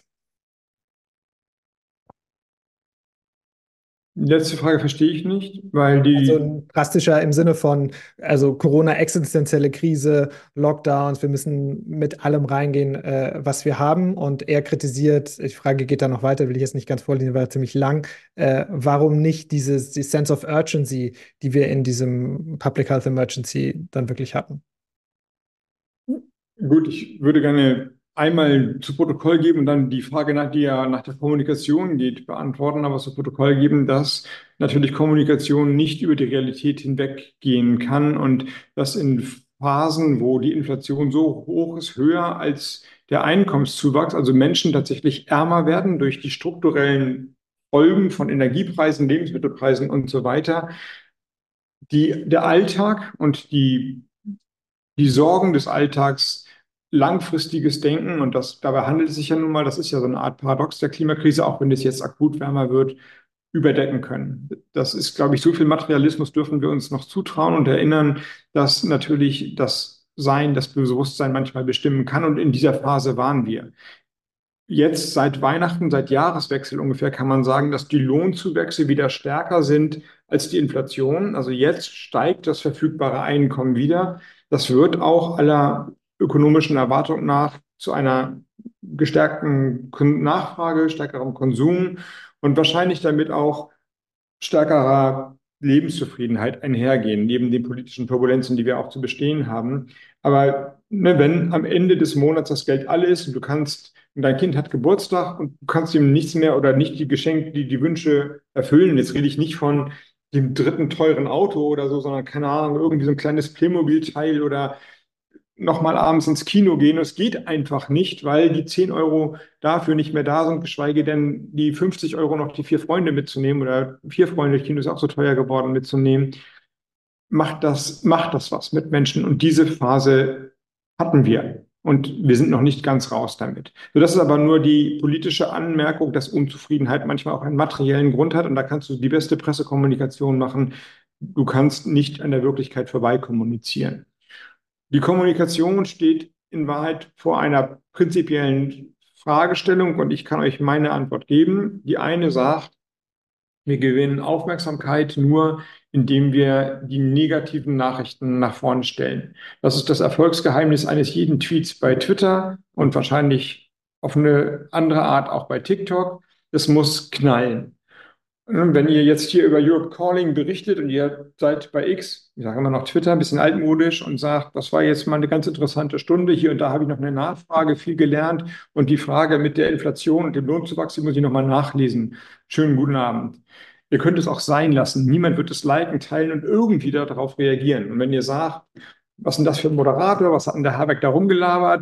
Die letzte Frage verstehe ich nicht, weil Also die ein drastischer im Sinne von, also Corona, existenzielle Krise, Lockdowns, wir müssen mit allem reingehen, was wir haben. Und er kritisiert, die Frage geht da noch weiter, will ich jetzt nicht ganz vorlesen, war ziemlich lang, warum nicht die Sense of Urgency, die wir in diesem Public Health Emergency dann wirklich hatten. Gut, ich würde gerne einmal zu Protokoll geben und dann die Frage, die ja nach der Kommunikation geht, beantworten, aber zu Protokoll geben, dass natürlich Kommunikation nicht über die Realität hinweggehen kann und dass in Phasen, wo die Inflation so hoch ist, höher als der Einkommenszuwachs, also Menschen tatsächlich ärmer werden durch die strukturellen Folgen von Energiepreisen, Lebensmittelpreisen und so weiter, der Alltag und die Sorgen des Alltags, langfristiges Denken, und dabei handelt es sich ja nun mal, das ist ja so eine Art Paradox der Klimakrise, auch wenn es jetzt akut wärmer wird, überdecken können. Das ist, glaube ich, so viel Materialismus dürfen wir uns noch zutrauen und erinnern, dass natürlich das Sein, das Bewusstsein manchmal bestimmen kann, und in dieser Phase waren wir. Jetzt seit Weihnachten, seit Jahreswechsel ungefähr, kann man sagen, dass die Lohnzuwächse wieder stärker sind als die Inflation. Also jetzt steigt das verfügbare Einkommen wieder. Das wird auch aller ökonomischen Erwartung nach zu einer gestärkten Nachfrage, stärkerem Konsum und wahrscheinlich damit auch stärkerer Lebenszufriedenheit einhergehen, neben den politischen Turbulenzen, die wir auch zu bestehen haben. Aber ne, wenn am Ende des Monats das Geld alle ist und dein Kind hat Geburtstag und du kannst ihm nichts mehr oder nicht die Geschenke, die Wünsche erfüllen, jetzt rede ich nicht von dem dritten teuren Auto oder so, sondern keine Ahnung, irgendwie so ein kleines Playmobil-Teil oder nochmal abends ins Kino gehen. Es geht einfach nicht, weil die 10 Euro dafür nicht mehr da sind, geschweige denn die 50 Euro noch die vier Freunde mitzunehmen oder vier Freunde, Kino ist auch so teuer geworden, mitzunehmen. Macht das was mit Menschen. Und diese Phase hatten wir. Und wir sind noch nicht ganz raus damit. So, das ist aber nur die politische Anmerkung, dass Unzufriedenheit manchmal auch einen materiellen Grund hat. Und da kannst du die beste Pressekommunikation machen. Du kannst nicht an der Wirklichkeit vorbei kommunizieren. Die Kommunikation steht in Wahrheit vor einer prinzipiellen Fragestellung und ich kann euch meine Antwort geben. Die eine sagt, wir gewinnen Aufmerksamkeit nur, indem wir die negativen Nachrichten nach vorne stellen. Das ist das Erfolgsgeheimnis eines jeden Tweets bei Twitter und wahrscheinlich auf eine andere Art auch bei TikTok. Es muss knallen. Wenn ihr jetzt hier über Europe Calling berichtet und ihr seid bei X, ich sage immer noch Twitter, ein bisschen altmodisch und sagt, das war jetzt mal eine ganz interessante Stunde, hier und da habe ich noch eine Nachfrage, viel gelernt und die Frage mit der Inflation und dem Lohnzuwachs, die muss ich nochmal nachlesen. Schönen guten Abend. Ihr könnt es auch sein lassen. Niemand wird es liken, teilen und irgendwie darauf reagieren. Und wenn ihr sagt, was ist denn das für ein Moderator, was hat denn der Habeck da rumgelabert?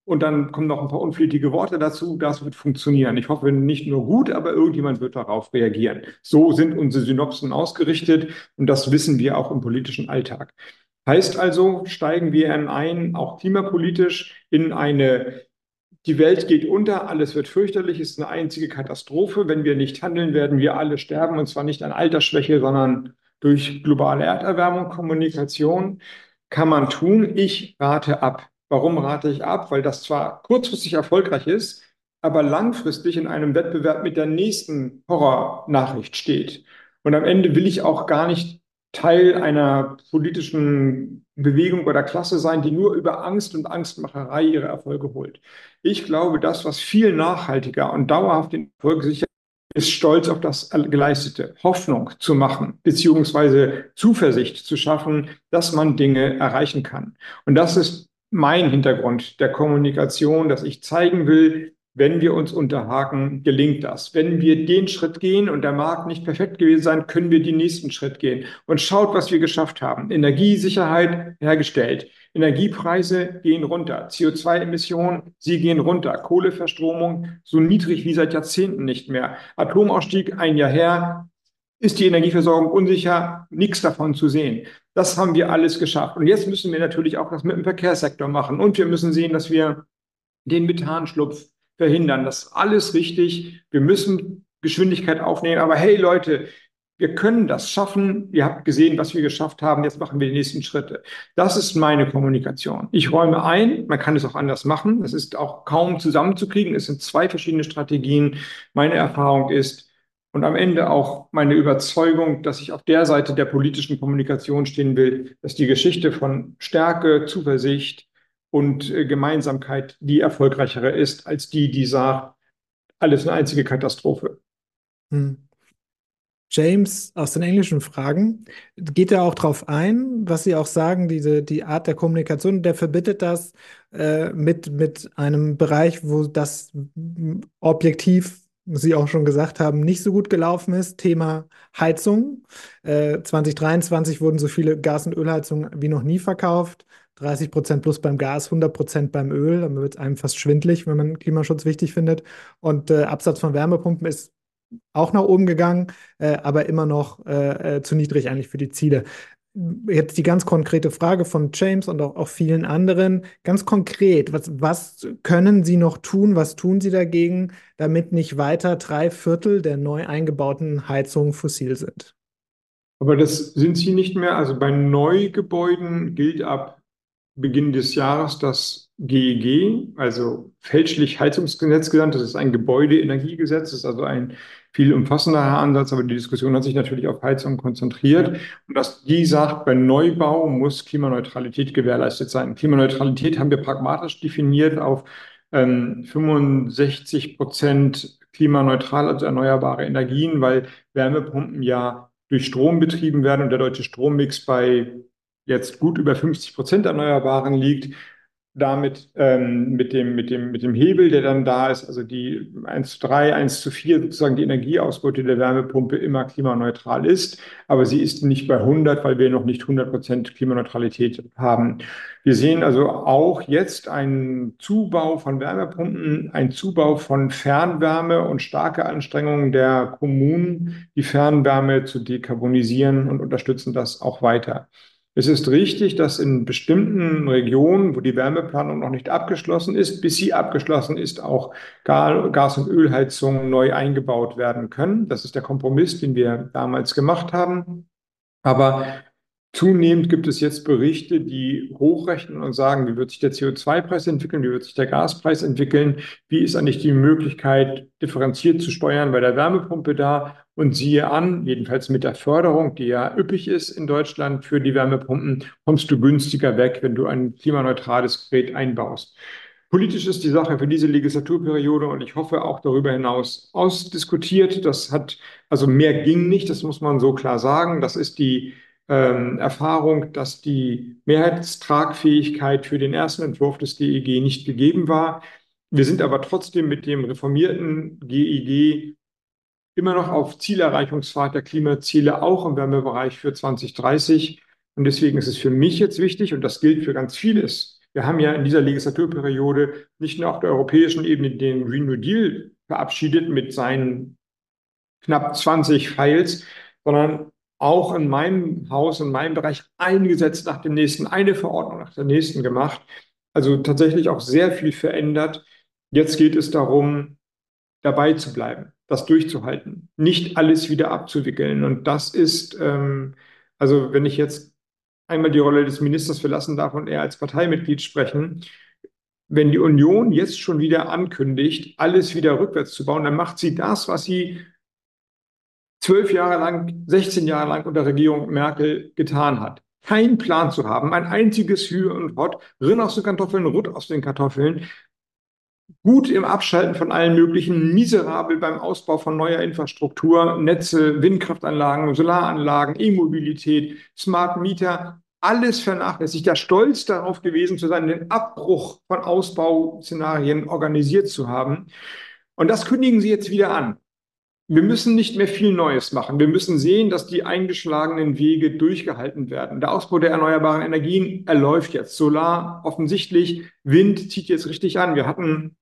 und dann kommen noch ein paar unflätige Worte dazu. Das wird funktionieren. Ich hoffe nicht nur gut, aber irgendjemand wird darauf reagieren. So sind unsere Synopsen ausgerichtet und das wissen wir auch im politischen Alltag. Heißt also, steigen wir ein, auch klimapolitisch, in eine die Welt geht unter, alles wird fürchterlich, es ist eine einzige Katastrophe. Wenn wir nicht handeln, werden wir alle sterben, und zwar nicht an Altersschwäche, sondern durch globale Erderwärmung. Kommunikation kann man tun. Ich rate ab. Warum rate ich ab? Weil das zwar kurzfristig erfolgreich ist, aber langfristig in einem Wettbewerb mit der nächsten Horrornachricht steht. Und am Ende will ich auch gar nicht Teil einer politischen Bewegung oder Klasse sein, die nur über Angst und Angstmacherei ihre Erfolge holt. Ich glaube, das, was viel nachhaltiger und dauerhaft den Erfolg sichert, ist Stolz auf das Geleistete, Hoffnung zu machen, beziehungsweise Zuversicht zu schaffen, dass man Dinge erreichen kann. Und das ist mein Hintergrund der Kommunikation, dass ich zeigen will, wenn wir uns unterhaken, gelingt das. Wenn wir den Schritt gehen und der Markt nicht perfekt gewesen sein, können wir den nächsten Schritt gehen. Und schaut, was wir geschafft haben. Energiesicherheit hergestellt. Energiepreise gehen runter. CO2-Emissionen, sie gehen runter. Kohleverstromung so niedrig wie seit Jahrzehnten nicht mehr. Atomausstieg ein Jahr her. Ist die Energieversorgung unsicher? Nichts davon zu sehen. Das haben wir alles geschafft. Und jetzt müssen wir natürlich auch was mit dem Verkehrssektor machen. Und wir müssen sehen, dass wir den Methanschlupf verhindern. Das ist alles richtig. Wir müssen Geschwindigkeit aufnehmen. Aber hey Leute, wir können das schaffen. Ihr habt gesehen, was wir geschafft haben. Jetzt machen wir die nächsten Schritte. Das ist meine Kommunikation. Ich räume ein, man kann es auch anders machen. Das ist auch kaum zusammenzukriegen. Es sind zwei verschiedene Strategien. Meine Erfahrung ist, und am Ende auch meine Überzeugung, dass ich auf der Seite der politischen Kommunikation stehen will, dass die Geschichte von Stärke, Zuversicht und Gemeinsamkeit die erfolgreichere ist, als die, die sagt, alles eine einzige Katastrophe. Hm. James aus den englischen Fragen geht er auch darauf ein, was Sie auch sagen, die Art der Kommunikation, der verbindet das mit einem Bereich, wo das objektiv, Sie auch schon gesagt haben, nicht so gut gelaufen ist, Thema Heizung. 2023 wurden so viele Gas- und Ölheizungen wie noch nie verkauft. 30% plus beim Gas, 100% beim Öl. Dann wird es einem fast schwindlig, wenn man Klimaschutz wichtig findet. Und Absatz von Wärmepumpen ist auch nach oben gegangen, aber immer noch zu niedrig eigentlich für die Ziele. Jetzt die ganz konkrete Frage von James und auch vielen anderen. Ganz konkret, was können Sie noch tun? Was tun Sie dagegen, damit nicht weiter 3/4 der neu eingebauten Heizungen fossil sind? Aber das sind sie nicht mehr. Also bei Neugebäuden gilt ab Beginn des Jahres das GEG, also fälschlich Heizungsgesetz genannt. Das ist ein Gebäudeenergiegesetz, das ist also ein viel umfassenderer Ansatz, aber die Diskussion hat sich natürlich auf Heizung konzentriert. Und die sagt, bei Neubau muss Klimaneutralität gewährleistet sein. Klimaneutralität haben wir pragmatisch definiert auf 65% klimaneutral, also erneuerbare Energien, weil Wärmepumpen ja durch Strom betrieben werden und der deutsche Strommix bei jetzt gut über 50% Erneuerbaren liegt, damit mit dem Hebel, der dann da ist, also die 1:3, 1:4 sozusagen die Energieausbeute der Wärmepumpe immer klimaneutral ist, aber sie ist nicht bei 100, weil wir noch nicht 100% Klimaneutralität haben. Wir sehen also auch jetzt einen Zubau von Wärmepumpen, einen Zubau von Fernwärme und starke Anstrengungen der Kommunen, die Fernwärme zu dekarbonisieren und unterstützen das auch weiter. Es ist richtig, dass in bestimmten Regionen, wo die Wärmeplanung noch nicht abgeschlossen ist, bis sie abgeschlossen ist, auch Gas- und Ölheizungen neu eingebaut werden können. Das ist der Kompromiss, den wir damals gemacht haben. Aber zunehmend gibt es jetzt Berichte, die hochrechnen und sagen, wie wird sich der CO2-Preis entwickeln, wie wird sich der Gaspreis entwickeln, wie ist eigentlich die Möglichkeit, differenziert zu steuern bei der Wärmepumpe da. Und siehe an, jedenfalls mit der Förderung, die ja üppig ist in Deutschland für die Wärmepumpen, kommst du günstiger weg, wenn du ein klimaneutrales Gerät einbaust. Politisch ist die Sache für diese Legislaturperiode und ich hoffe auch darüber hinaus ausdiskutiert. Also mehr ging nicht, das muss man so klar sagen. Das ist die Erfahrung, dass die Mehrheitstragfähigkeit für den ersten Entwurf des GEG nicht gegeben war. Wir sind aber trotzdem mit dem reformierten GEG immer noch auf Zielerreichungsfahrt der Klimaziele, auch im Wärmebereich für 2030. Und deswegen ist es für mich jetzt wichtig, und das gilt für ganz vieles, Wir haben ja in dieser Legislaturperiode nicht nur auf der europäischen Ebene den Green New Deal verabschiedet mit seinen knapp 20 Files, sondern auch in meinem Haus, in meinem Bereich ein Gesetz nach dem nächsten, eine Verordnung nach der nächsten gemacht. Also tatsächlich auch sehr viel verändert. Jetzt geht es darum, dabei zu bleiben, das durchzuhalten, nicht alles wieder abzuwickeln. Und das ist, also wenn ich jetzt einmal die Rolle des Ministers verlassen darf und er als Parteimitglied sprechen, wenn die Union jetzt schon wieder ankündigt, alles wieder rückwärts zu bauen, dann macht sie das, was sie 12 Jahre lang, 16 Jahre lang unter Regierung Merkel getan hat. Keinen Plan zu haben, ein einziges Hü und Hott, Rinn aus den Kartoffeln, Rutt aus den Kartoffeln, gut im Abschalten von allen möglichen, miserabel beim Ausbau von neuer Infrastruktur, Netze, Windkraftanlagen, Solaranlagen, E-Mobilität, Smart Meter, alles vernachlässigt. Ja, stolz darauf gewesen zu sein, den Abbruch von Ausbauszenarien organisiert zu haben. Und das kündigen Sie jetzt wieder an. Wir müssen nicht mehr viel Neues machen. Wir müssen sehen, dass die eingeschlagenen Wege durchgehalten werden. Der Ausbau der erneuerbaren Energien, er läuft jetzt. Solar offensichtlich, Wind zieht jetzt richtig an. Wir hatten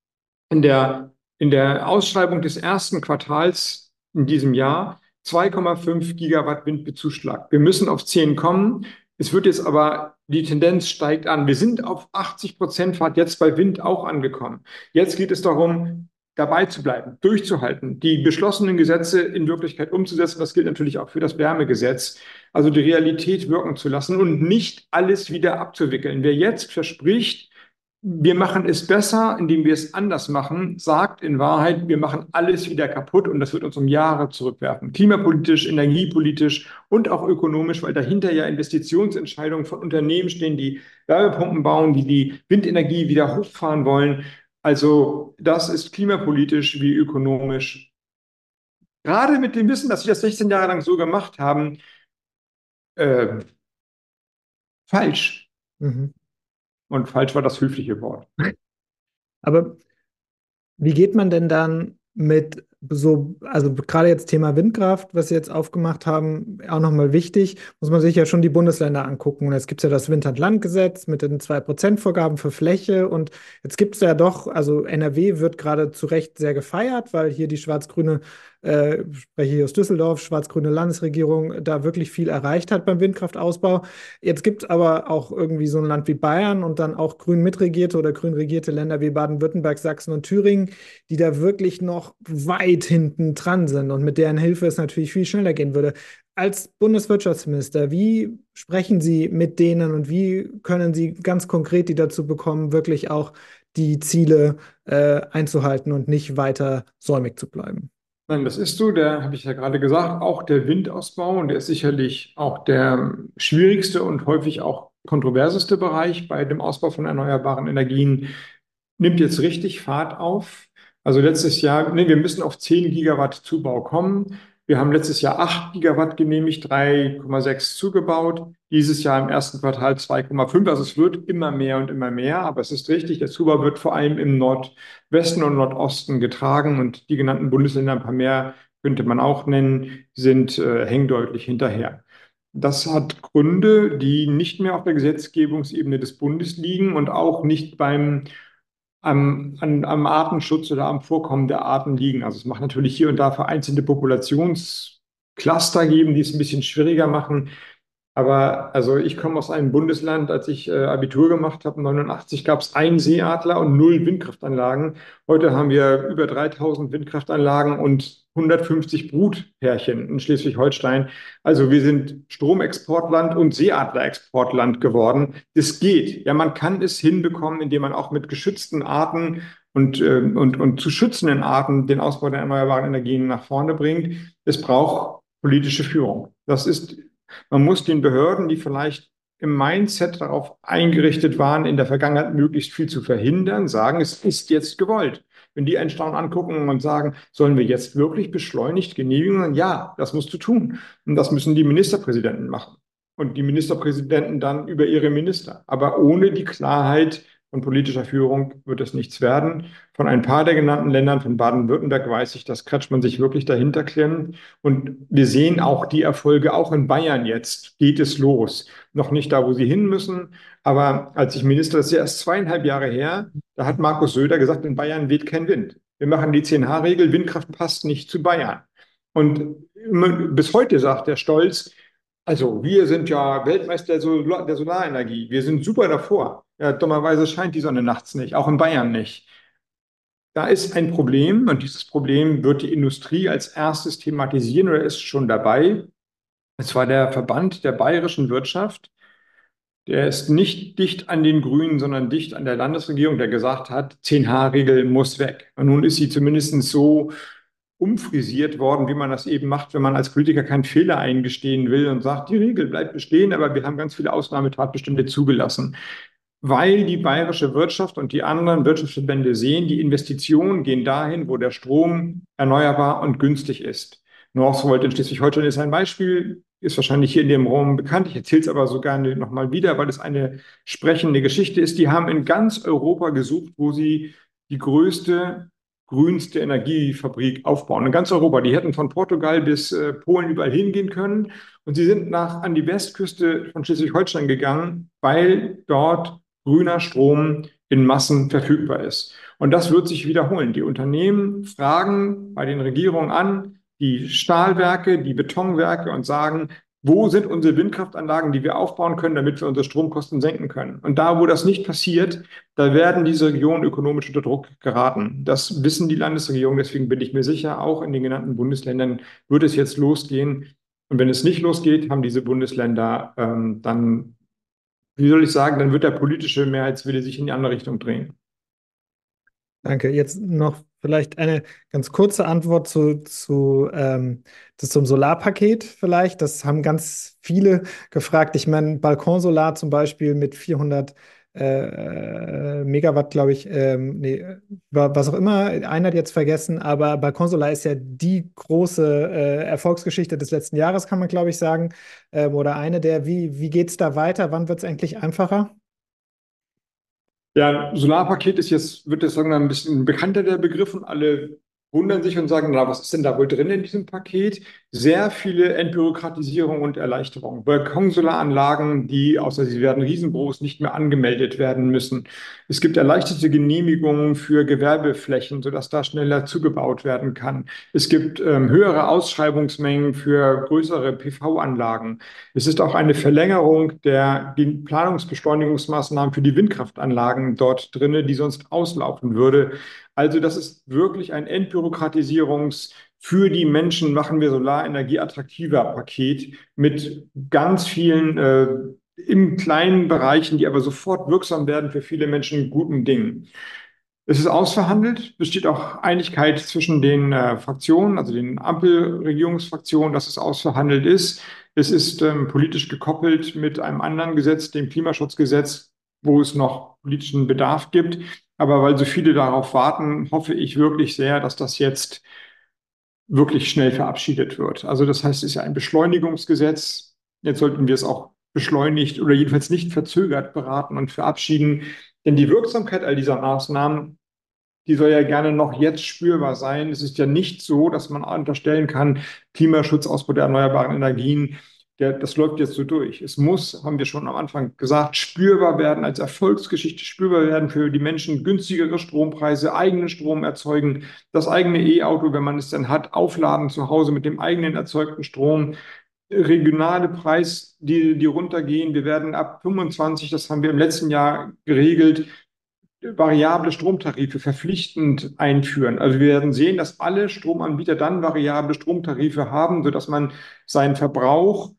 in der Ausschreibung des ersten Quartals in diesem Jahr 2,5 Gigawatt Windbezuschlag. Wir müssen auf 10 kommen. Es wird jetzt aber, die Tendenz steigt an. Wir sind auf 80% Fahrt jetzt bei Wind auch angekommen. Jetzt geht es darum, dabei zu bleiben, durchzuhalten, die beschlossenen Gesetze in Wirklichkeit umzusetzen. Das gilt natürlich auch für das Wärmegesetz. Also die Realität wirken zu lassen und nicht alles wieder abzuwickeln. Wer jetzt verspricht, wir machen es besser, indem wir es anders machen, sagt in Wahrheit, wir machen alles wieder kaputt und das wird uns um Jahre zurückwerfen. Klimapolitisch, energiepolitisch und auch ökonomisch, weil dahinter ja Investitionsentscheidungen von Unternehmen stehen, die Wärmepumpen bauen, die die Windenergie wieder hochfahren wollen. Also das ist klimapolitisch wie ökonomisch. Gerade mit dem Wissen, dass sie das 16 Jahre lang so gemacht haben, äh, falsch. Mhm. Und falsch war das höfliche Wort. Aber wie geht man denn dann mit so, also gerade jetzt Thema Windkraft, was Sie jetzt aufgemacht haben, auch nochmal wichtig, muss man sich ja schon die Bundesländer angucken. Und jetzt gibt es ja das Wind-Land-Gesetz mit den 2%-Vorgaben für Fläche. Und jetzt gibt es ja doch, also NRW wird gerade zu Recht sehr gefeiert, weil hier die schwarz-grüne, spreche hier aus Düsseldorf, schwarz-grüne Landesregierung da wirklich viel erreicht hat beim Windkraftausbau. Jetzt gibt es aber auch irgendwie so ein Land wie Bayern und dann auch grün mitregierte oder grün regierte Länder wie Baden-Württemberg, Sachsen und Thüringen, die da wirklich noch weit hinten dran sind und mit deren Hilfe es natürlich viel schneller gehen würde. Als Bundeswirtschaftsminister, wie sprechen Sie mit denen und wie können Sie ganz konkret die dazu bekommen, wirklich auch die Ziele einzuhalten und nicht weiter säumig zu bleiben? Nein, das ist so, der habe ich ja gerade gesagt, auch der Windausbau, und der ist sicherlich auch der schwierigste und häufig auch kontroverseste Bereich bei dem Ausbau von erneuerbaren Energien, nimmt jetzt richtig Fahrt auf. Also letztes Jahr, nee, wir müssen auf 10 Gigawatt Zubau kommen. Wir haben letztes Jahr 8 Gigawatt genehmigt, 3,6 zugebaut. Dieses Jahr im ersten Quartal 2,5. Also es wird immer mehr und immer mehr. Aber es ist richtig, der Zubau wird vor allem im Nordwesten und Nordosten getragen. Und die genannten Bundesländer, ein paar mehr könnte man auch nennen, hängen deutlich hinterher. Das hat Gründe, die nicht mehr auf der Gesetzgebungsebene des Bundes liegen und auch nicht am Artenschutz oder am Vorkommen der Arten liegen. Also es macht natürlich hier und da vereinzelte Populationscluster geben, die es ein bisschen schwieriger machen. Aber also ich komme aus einem Bundesland, als ich Abitur gemacht habe, 89 gab es einen Seeadler und 0 Windkraftanlagen. Heute haben wir über 3000 Windkraftanlagen und 150 Brutpärchen in Schleswig-Holstein. Also wir sind Stromexportland und Seeadlerexportland geworden. Das geht. Ja, man kann es hinbekommen, indem man auch mit geschützten Arten und zu schützenden Arten den Ausbau der erneuerbaren Energien nach vorne bringt. Es braucht politische Führung. Man muss den Behörden, die vielleicht im Mindset darauf eingerichtet waren, in der Vergangenheit möglichst viel zu verhindern, sagen, es ist jetzt gewollt. Wenn die einen Staunen angucken und sagen, sollen wir jetzt wirklich beschleunigt genehmigen? Ja, das musst du tun. Und das müssen die Ministerpräsidenten machen. Und die Ministerpräsidenten dann über ihre Minister. Aber ohne die Klarheit, Von politischer Führung wird es nichts werden. Von ein paar der genannten Ländern, von Baden-Württemberg, weiß ich, dass Kretschmann sich wirklich dahinter klemmt. Und wir sehen auch die Erfolge, auch in Bayern jetzt geht es los. Noch nicht da, wo sie hin müssen, aber als ich Minister, das ist ja erst 2,5 Jahre her, da hat Markus Söder gesagt, in Bayern weht kein Wind. Wir machen die 10H-Regel, Windkraft passt nicht zu Bayern. Und bis heute sagt er stolz, also wir sind ja Weltmeister der Solarenergie. Wir sind super davor. Ja, dummerweise scheint die Sonne nachts nicht, auch in Bayern nicht. Da ist ein Problem und dieses Problem wird die Industrie als erstes thematisieren oder ist schon dabei. Es war der Verband der bayerischen Wirtschaft. Der ist nicht dicht an den Grünen, sondern dicht an der Landesregierung, der gesagt hat, 10H-Regel muss weg. Und nun ist sie zumindest so umfrisiert worden, wie man das eben macht, wenn man als Politiker keinen Fehler eingestehen will und sagt, die Regel bleibt bestehen, aber wir haben ganz viele Ausnahmetatbestände zugelassen. Weil die bayerische Wirtschaft und die anderen Wirtschaftsverbände sehen, die Investitionen gehen dahin, wo der Strom erneuerbar und günstig ist. Northvolt in Schleswig-Holstein ist ein Beispiel, ist wahrscheinlich hier in dem Raum bekannt. Ich erzähle es aber so gerne nochmal wieder, weil es eine sprechende Geschichte ist. Die haben in ganz Europa gesucht, wo sie die größte, grünste Energiefabrik aufbauen. In ganz Europa. Die hätten von Portugal bis Polen überall hingehen können. Und sie sind an die Westküste von Schleswig-Holstein gegangen, weil dort grüner Strom in Massen verfügbar ist. Und das wird sich wiederholen. Die Unternehmen fragen bei den Regierungen an, die Stahlwerke, die Betonwerke und sagen, wo sind unsere Windkraftanlagen, die wir aufbauen können, damit wir unsere Stromkosten senken können? Und da, wo das nicht passiert, da werden diese Regionen ökonomisch unter Druck geraten. Das wissen die Landesregierungen. Deswegen bin ich mir sicher, auch in den genannten Bundesländern wird es jetzt losgehen. Und wenn es nicht losgeht, haben diese Bundesländer dann, wie soll ich sagen, dann wird der politische Mehrheitswille sich in die andere Richtung drehen. Danke. Jetzt noch vielleicht eine ganz kurze Antwort zum Solarpaket vielleicht. Das haben ganz viele gefragt. Ich meine, Balkonsolar zum Beispiel mit 400 Megawatt, glaube ich, nee, was auch immer, einer hat jetzt vergessen, aber Balkonsolar ist ja die große Erfolgsgeschichte des letzten Jahres, kann man, glaube ich, sagen. Oder eine der, wie geht es da weiter? Wann wird es endlich einfacher? Ja, Solarpaket wird jetzt sagen wir, ein bisschen bekannter, der Begriff, und alle wundern sich und sagen, na, was ist denn da wohl drin in diesem Paket? Sehr viele Entbürokratisierung und Erleichterung. Balkonsolaranlagen, außer sie werden riesengroß, nicht mehr angemeldet werden müssen. Es gibt erleichterte Genehmigungen für Gewerbeflächen, sodass da schneller zugebaut werden kann. Es gibt höhere Ausschreibungsmengen für größere PV-Anlagen. Es ist auch eine Verlängerung der Planungsbeschleunigungsmaßnahmen für die Windkraftanlagen dort drin, die sonst auslaufen würde. Also das ist wirklich ein für die Menschen machen wir Solarenergie attraktiver Paket mit ganz vielen im kleinen Bereichen, die aber sofort wirksam werden für viele Menschen, guten Dingen. Es ist ausverhandelt, besteht auch Einigkeit zwischen den Fraktionen, also den Ampelregierungsfraktionen, dass es ausverhandelt ist. Es ist politisch gekoppelt mit einem anderen Gesetz, dem Klimaschutzgesetz, wo es noch politischen Bedarf gibt. Aber weil so viele darauf warten, hoffe ich wirklich sehr, dass das jetzt wirklich schnell verabschiedet wird. Also das heißt, es ist ja ein Beschleunigungsgesetz. Jetzt sollten wir es auch beschleunigt oder jedenfalls nicht verzögert beraten und verabschieden. Denn die Wirksamkeit all dieser Maßnahmen, die soll ja gerne noch jetzt spürbar sein. Es ist ja nicht so, dass man unterstellen kann, Klimaschutz, Ausbau der erneuerbaren Energien, das läuft jetzt so durch. Es muss, haben wir schon am Anfang gesagt, spürbar werden, als Erfolgsgeschichte spürbar werden für die Menschen, günstigere Strompreise, eigenen Strom erzeugen, das eigene E-Auto, wenn man es dann hat, aufladen zu Hause mit dem eigenen erzeugten Strom, regionale Preise, die runtergehen. Wir werden ab 25, das haben wir im letzten Jahr geregelt, variable Stromtarife verpflichtend einführen. Also wir werden sehen, dass alle Stromanbieter dann variable Stromtarife haben, sodass man seinen Verbrauch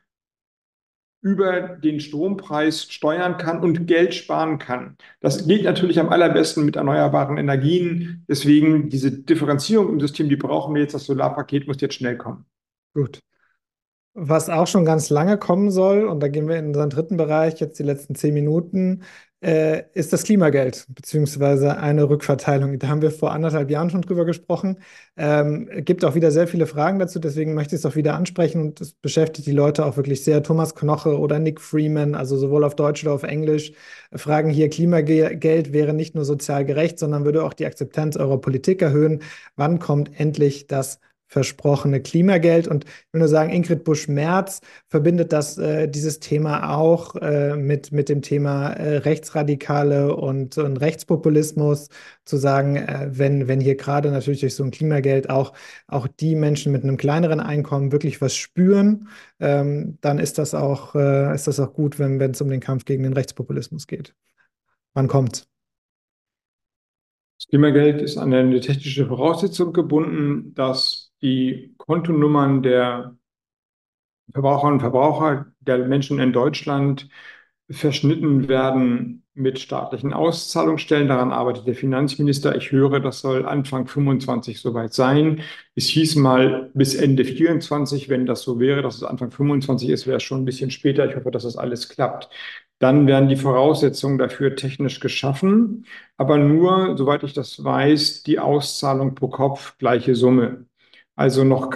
über den Strompreis steuern kann und Geld sparen kann. Das geht natürlich am allerbesten mit erneuerbaren Energien. Deswegen diese Differenzierung im System, die brauchen wir jetzt. Das Solarpaket muss jetzt schnell kommen. Gut. Was auch schon ganz lange kommen soll, und da gehen wir in unseren dritten Bereich, jetzt die letzten 10 Minuten, ist das Klimageld, beziehungsweise eine Rückverteilung. Da haben wir vor 1,5 Jahren schon drüber gesprochen. Gibt auch wieder sehr viele Fragen dazu, deswegen möchte ich es auch wieder ansprechen und es beschäftigt die Leute auch wirklich sehr. Thomas Knoche oder Nick Freeman, also sowohl auf Deutsch oder auf Englisch, fragen hier, Klimageld wäre nicht nur sozial gerecht, sondern würde auch die Akzeptanz eurer Politik erhöhen. Wann kommt endlich das versprochene Klimageld? Und ich will nur sagen, Ingrid Busch-Merz verbindet dieses Thema auch mit dem Thema Rechtsradikale und Rechtspopulismus, zu sagen, wenn hier gerade natürlich durch so ein Klimageld auch die Menschen mit einem kleineren Einkommen wirklich was spüren, dann ist das auch gut, wenn es um den Kampf gegen den Rechtspopulismus geht. Wann kommt's? Das Klimageld ist an eine technische Voraussetzung gebunden, dass die Kontonummern der Verbraucherinnen und Verbraucher, der Menschen in Deutschland verschnitten werden mit staatlichen Auszahlungsstellen. Daran arbeitet der Finanzminister. Ich höre, das soll Anfang 25 soweit sein. Es hieß mal bis Ende 24. Wenn das so wäre, dass es Anfang 25 ist, wäre es schon ein bisschen später. Ich hoffe, dass das alles klappt. Dann werden die Voraussetzungen dafür technisch geschaffen, aber nur, soweit ich das weiß, die Auszahlung pro Kopf gleiche Summe. Also noch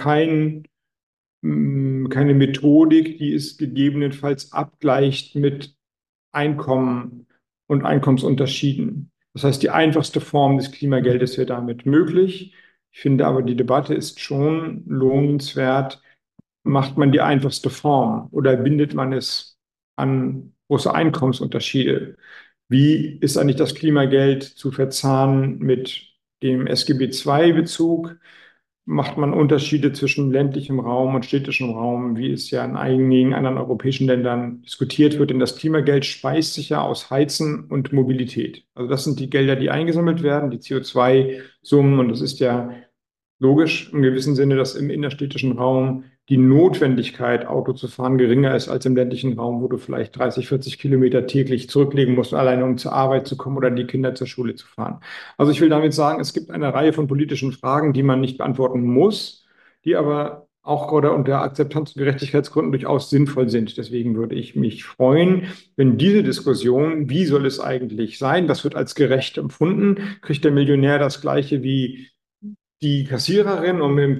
keine Methodik, die es gegebenenfalls abgleicht mit Einkommen und Einkommensunterschieden. Das heißt, die einfachste Form des Klimageldes wäre damit möglich. Ich finde aber, die Debatte ist schon lohnenswert. Macht man die einfachste Form oder bindet man es an große Einkommensunterschiede? Wie ist eigentlich das Klimageld zu verzahnen mit dem SGB II-Bezug? Macht man Unterschiede zwischen ländlichem Raum und städtischem Raum, wie es ja in einigen anderen europäischen Ländern diskutiert wird? Denn das Klimageld speist sich ja aus Heizen und Mobilität. Also das sind die Gelder, die eingesammelt werden, die CO2-Summen. Und das ist ja logisch im gewissen Sinne, dass im innerstädtischen Raum die Notwendigkeit, Auto zu fahren, geringer ist als im ländlichen Raum, wo du vielleicht 30, 40 Kilometer täglich zurücklegen musst, alleine um zur Arbeit zu kommen oder die Kinder zur Schule zu fahren. Also ich will damit sagen, es gibt eine Reihe von politischen Fragen, die man nicht beantworten muss, die aber auch gerade unter Akzeptanz- und Gerechtigkeitsgründen durchaus sinnvoll sind. Deswegen würde ich mich freuen, wenn diese Diskussion, wie soll es eigentlich sein, was wird als gerecht empfunden, kriegt der Millionär das Gleiche wie die Kassiererin, um im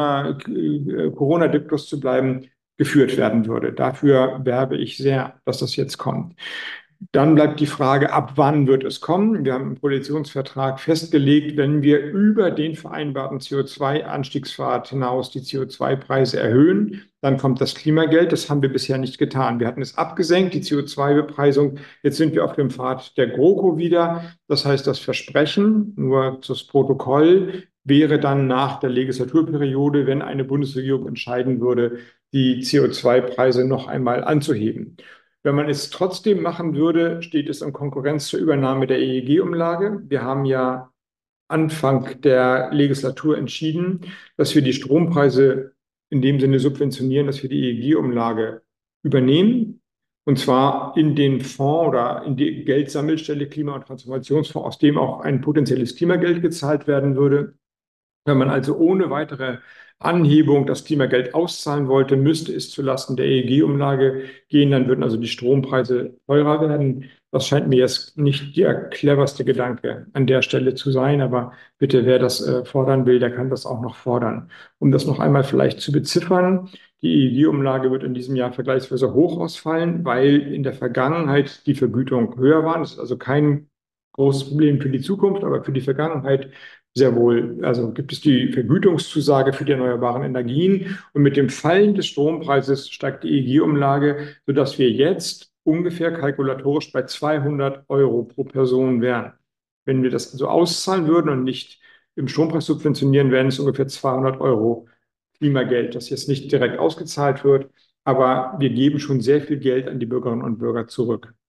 Corona-Diktus zu bleiben, geführt werden würde. Dafür werbe ich sehr, dass das jetzt kommt. Dann bleibt die Frage, ab wann wird es kommen? Wir haben im Koalitionsvertrag festgelegt, wenn wir über den vereinbarten CO2-Anstiegspfad hinaus die CO2-Preise erhöhen, dann kommt das Klimageld. Das haben wir bisher nicht getan. Wir hatten es abgesenkt, die CO2-Bepreisung. Jetzt sind wir auf dem Pfad der GroKo wieder. Das heißt, das Versprechen, nur das Protokoll, wäre dann nach der Legislaturperiode, wenn eine Bundesregierung entscheiden würde, die CO2-Preise noch einmal anzuheben. Wenn man es trotzdem machen würde, steht es in Konkurrenz zur Übernahme der EEG-Umlage. Wir haben ja Anfang der Legislatur entschieden, dass wir die Strompreise in dem Sinne subventionieren, dass wir die EEG-Umlage übernehmen. Und zwar in den Fonds oder in die Geldsammelstelle Klima- und Transformationsfonds, aus dem auch ein potenzielles Klimageld gezahlt werden würde. Wenn man also ohne weitere Anhebung das Klimageld auszahlen wollte, müsste es zulasten der EEG-Umlage gehen. Dann würden also die Strompreise teurer werden. Das scheint mir jetzt nicht der cleverste Gedanke an der Stelle zu sein. Aber bitte, wer das fordern will, der kann das auch noch fordern. Um das noch einmal vielleicht zu beziffern, die EEG-Umlage wird in diesem Jahr vergleichsweise hoch ausfallen, weil in der Vergangenheit die Vergütung höher war. Das ist also kein großes Problem für die Zukunft, aber für die Vergangenheit sehr wohl. Also gibt es die Vergütungszusage für die erneuerbaren Energien und mit dem Fallen des Strompreises steigt die EEG-Umlage, sodass wir jetzt ungefähr kalkulatorisch bei 200 € pro Person wären. Wenn wir das also auszahlen würden und nicht im Strompreis subventionieren, wären es ungefähr 200 € Klimageld, das jetzt nicht direkt ausgezahlt wird, aber wir geben schon sehr viel Geld an die Bürgerinnen und Bürger zurück.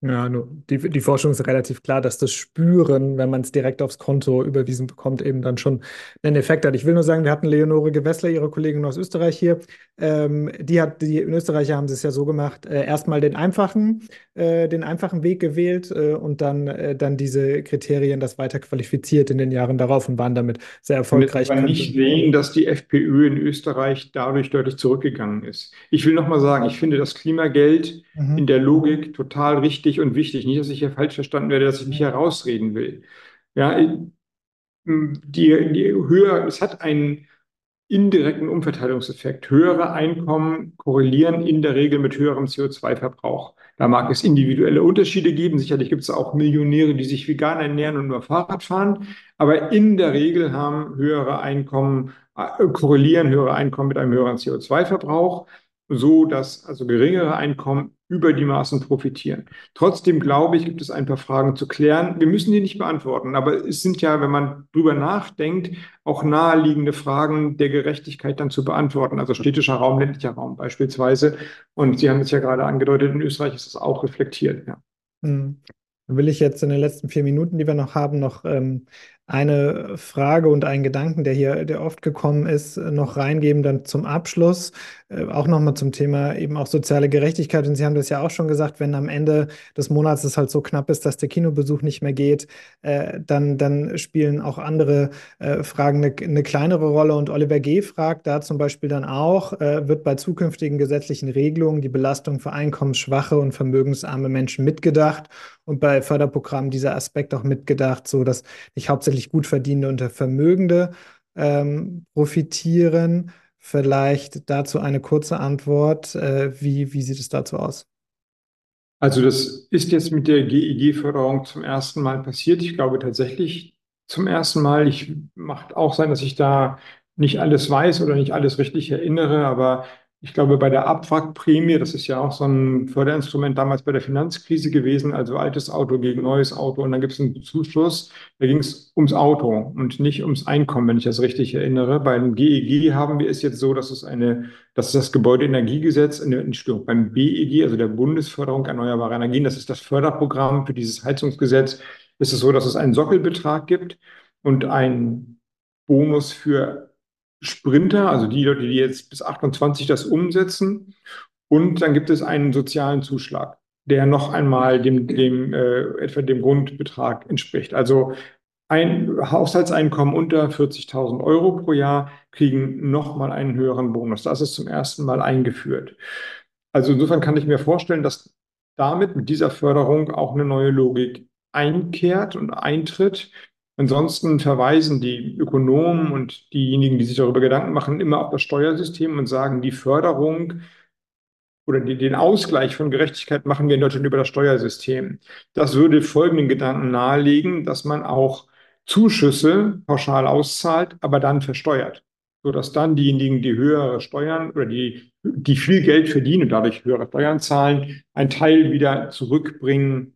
Ja, nur die Forschung ist relativ klar, dass das Spüren, wenn man es direkt aufs Konto überwiesen bekommt, eben dann schon einen Effekt hat. Ich will nur sagen, wir hatten Leonore Gewessler, ihre Kollegin aus Österreich hier. Die in Österreicher haben sie es ja so gemacht, erstmal den einfachen Weg gewählt und dann diese Kriterien das weiter qualifiziert in den Jahren darauf und waren damit sehr Kann jetzt erfolgreich, aber nicht sehen, dass die FPÖ in Österreich dadurch deutlich zurückgegangen ist. Ich will nochmal sagen, ich finde das Klimageld in Mhm. der Logik total richtig und wichtig. Nicht, dass ich hier falsch verstanden werde, dass ich mich herausreden will. Ja, es hat einen indirekten Umverteilungseffekt. Höhere Einkommen korrelieren in der Regel mit höherem CO2-Verbrauch. Da mag es individuelle Unterschiede geben. Sicherlich gibt es auch Millionäre, die sich vegan ernähren und nur Fahrrad fahren. Aber in der Regel haben korrelieren höhere Einkommen mit einem höheren CO2-Verbrauch, so dass also geringere Einkommen über die Maßen profitieren. Trotzdem glaube ich, gibt es ein paar Fragen zu klären. Wir müssen die nicht beantworten, aber es sind ja, wenn man drüber nachdenkt, auch naheliegende Fragen der Gerechtigkeit dann zu beantworten, also städtischer Raum, ländlicher Raum beispielsweise. Und Sie haben es ja gerade angedeutet, in Österreich ist das auch reflektiert. Ja. Hm. Dann will ich jetzt in den letzten 4 Minuten, die wir noch haben, noch eine Frage und einen Gedanken, der oft gekommen ist, noch reingeben, dann zum Abschluss. Auch nochmal zum Thema eben auch soziale Gerechtigkeit. Und Sie haben das ja auch schon gesagt, wenn am Ende des Monats es halt so knapp ist, dass der Kinobesuch nicht mehr geht, dann spielen auch andere Fragen eine kleinere Rolle. Und Oliver G. fragt da zum Beispiel dann auch, wird bei zukünftigen gesetzlichen Regelungen die Belastung für einkommensschwache und vermögensarme Menschen mitgedacht und bei Förderprogrammen dieser Aspekt auch mitgedacht, so dass nicht hauptsächlich Gutverdienende und Vermögende profitieren? Vielleicht dazu eine kurze Antwort. Wie sieht es dazu aus? Also das ist jetzt mit der GEG-Förderung zum ersten Mal passiert. Ich glaube tatsächlich zum ersten Mal. Ich macht auch sein, dass ich da nicht alles weiß oder nicht alles richtig erinnere, aber ich glaube, bei der Abwrackprämie, das ist ja auch so ein Förderinstrument damals bei der Finanzkrise gewesen, also altes Auto gegen neues Auto und dann gibt es einen Zuschuss, da ging es ums Auto und nicht ums Einkommen, wenn ich das richtig erinnere. Beim GEG haben wir es jetzt so, das ist das Gebäudeenergiegesetz, Entschuldigung, beim BEG, also der Bundesförderung erneuerbarer Energien, das ist das Förderprogramm für dieses Heizungsgesetz, ist es so, dass es einen Sockelbetrag gibt und einen Bonus für Sprinter, also die Leute, die jetzt bis 28 das umsetzen. Und dann gibt es einen sozialen Zuschlag, der noch einmal etwa dem Grundbetrag entspricht. Also ein Haushaltseinkommen unter 40.000 Euro pro Jahr kriegen nochmal einen höheren Bonus. Das ist zum ersten Mal eingeführt. Also insofern kann ich mir vorstellen, dass damit mit dieser Förderung auch eine neue Logik einkehrt und eintritt. Ansonsten verweisen die Ökonomen und diejenigen, die sich darüber Gedanken machen, immer auf das Steuersystem und sagen, die Förderung oder den Ausgleich von Gerechtigkeit machen wir in Deutschland über das Steuersystem. Das würde folgenden Gedanken nahelegen, dass man auch Zuschüsse pauschal auszahlt, aber dann versteuert, sodass dann diejenigen, die höhere Steuern oder die viel Geld verdienen und dadurch höhere Steuern zahlen, einen Teil wieder zurückbringen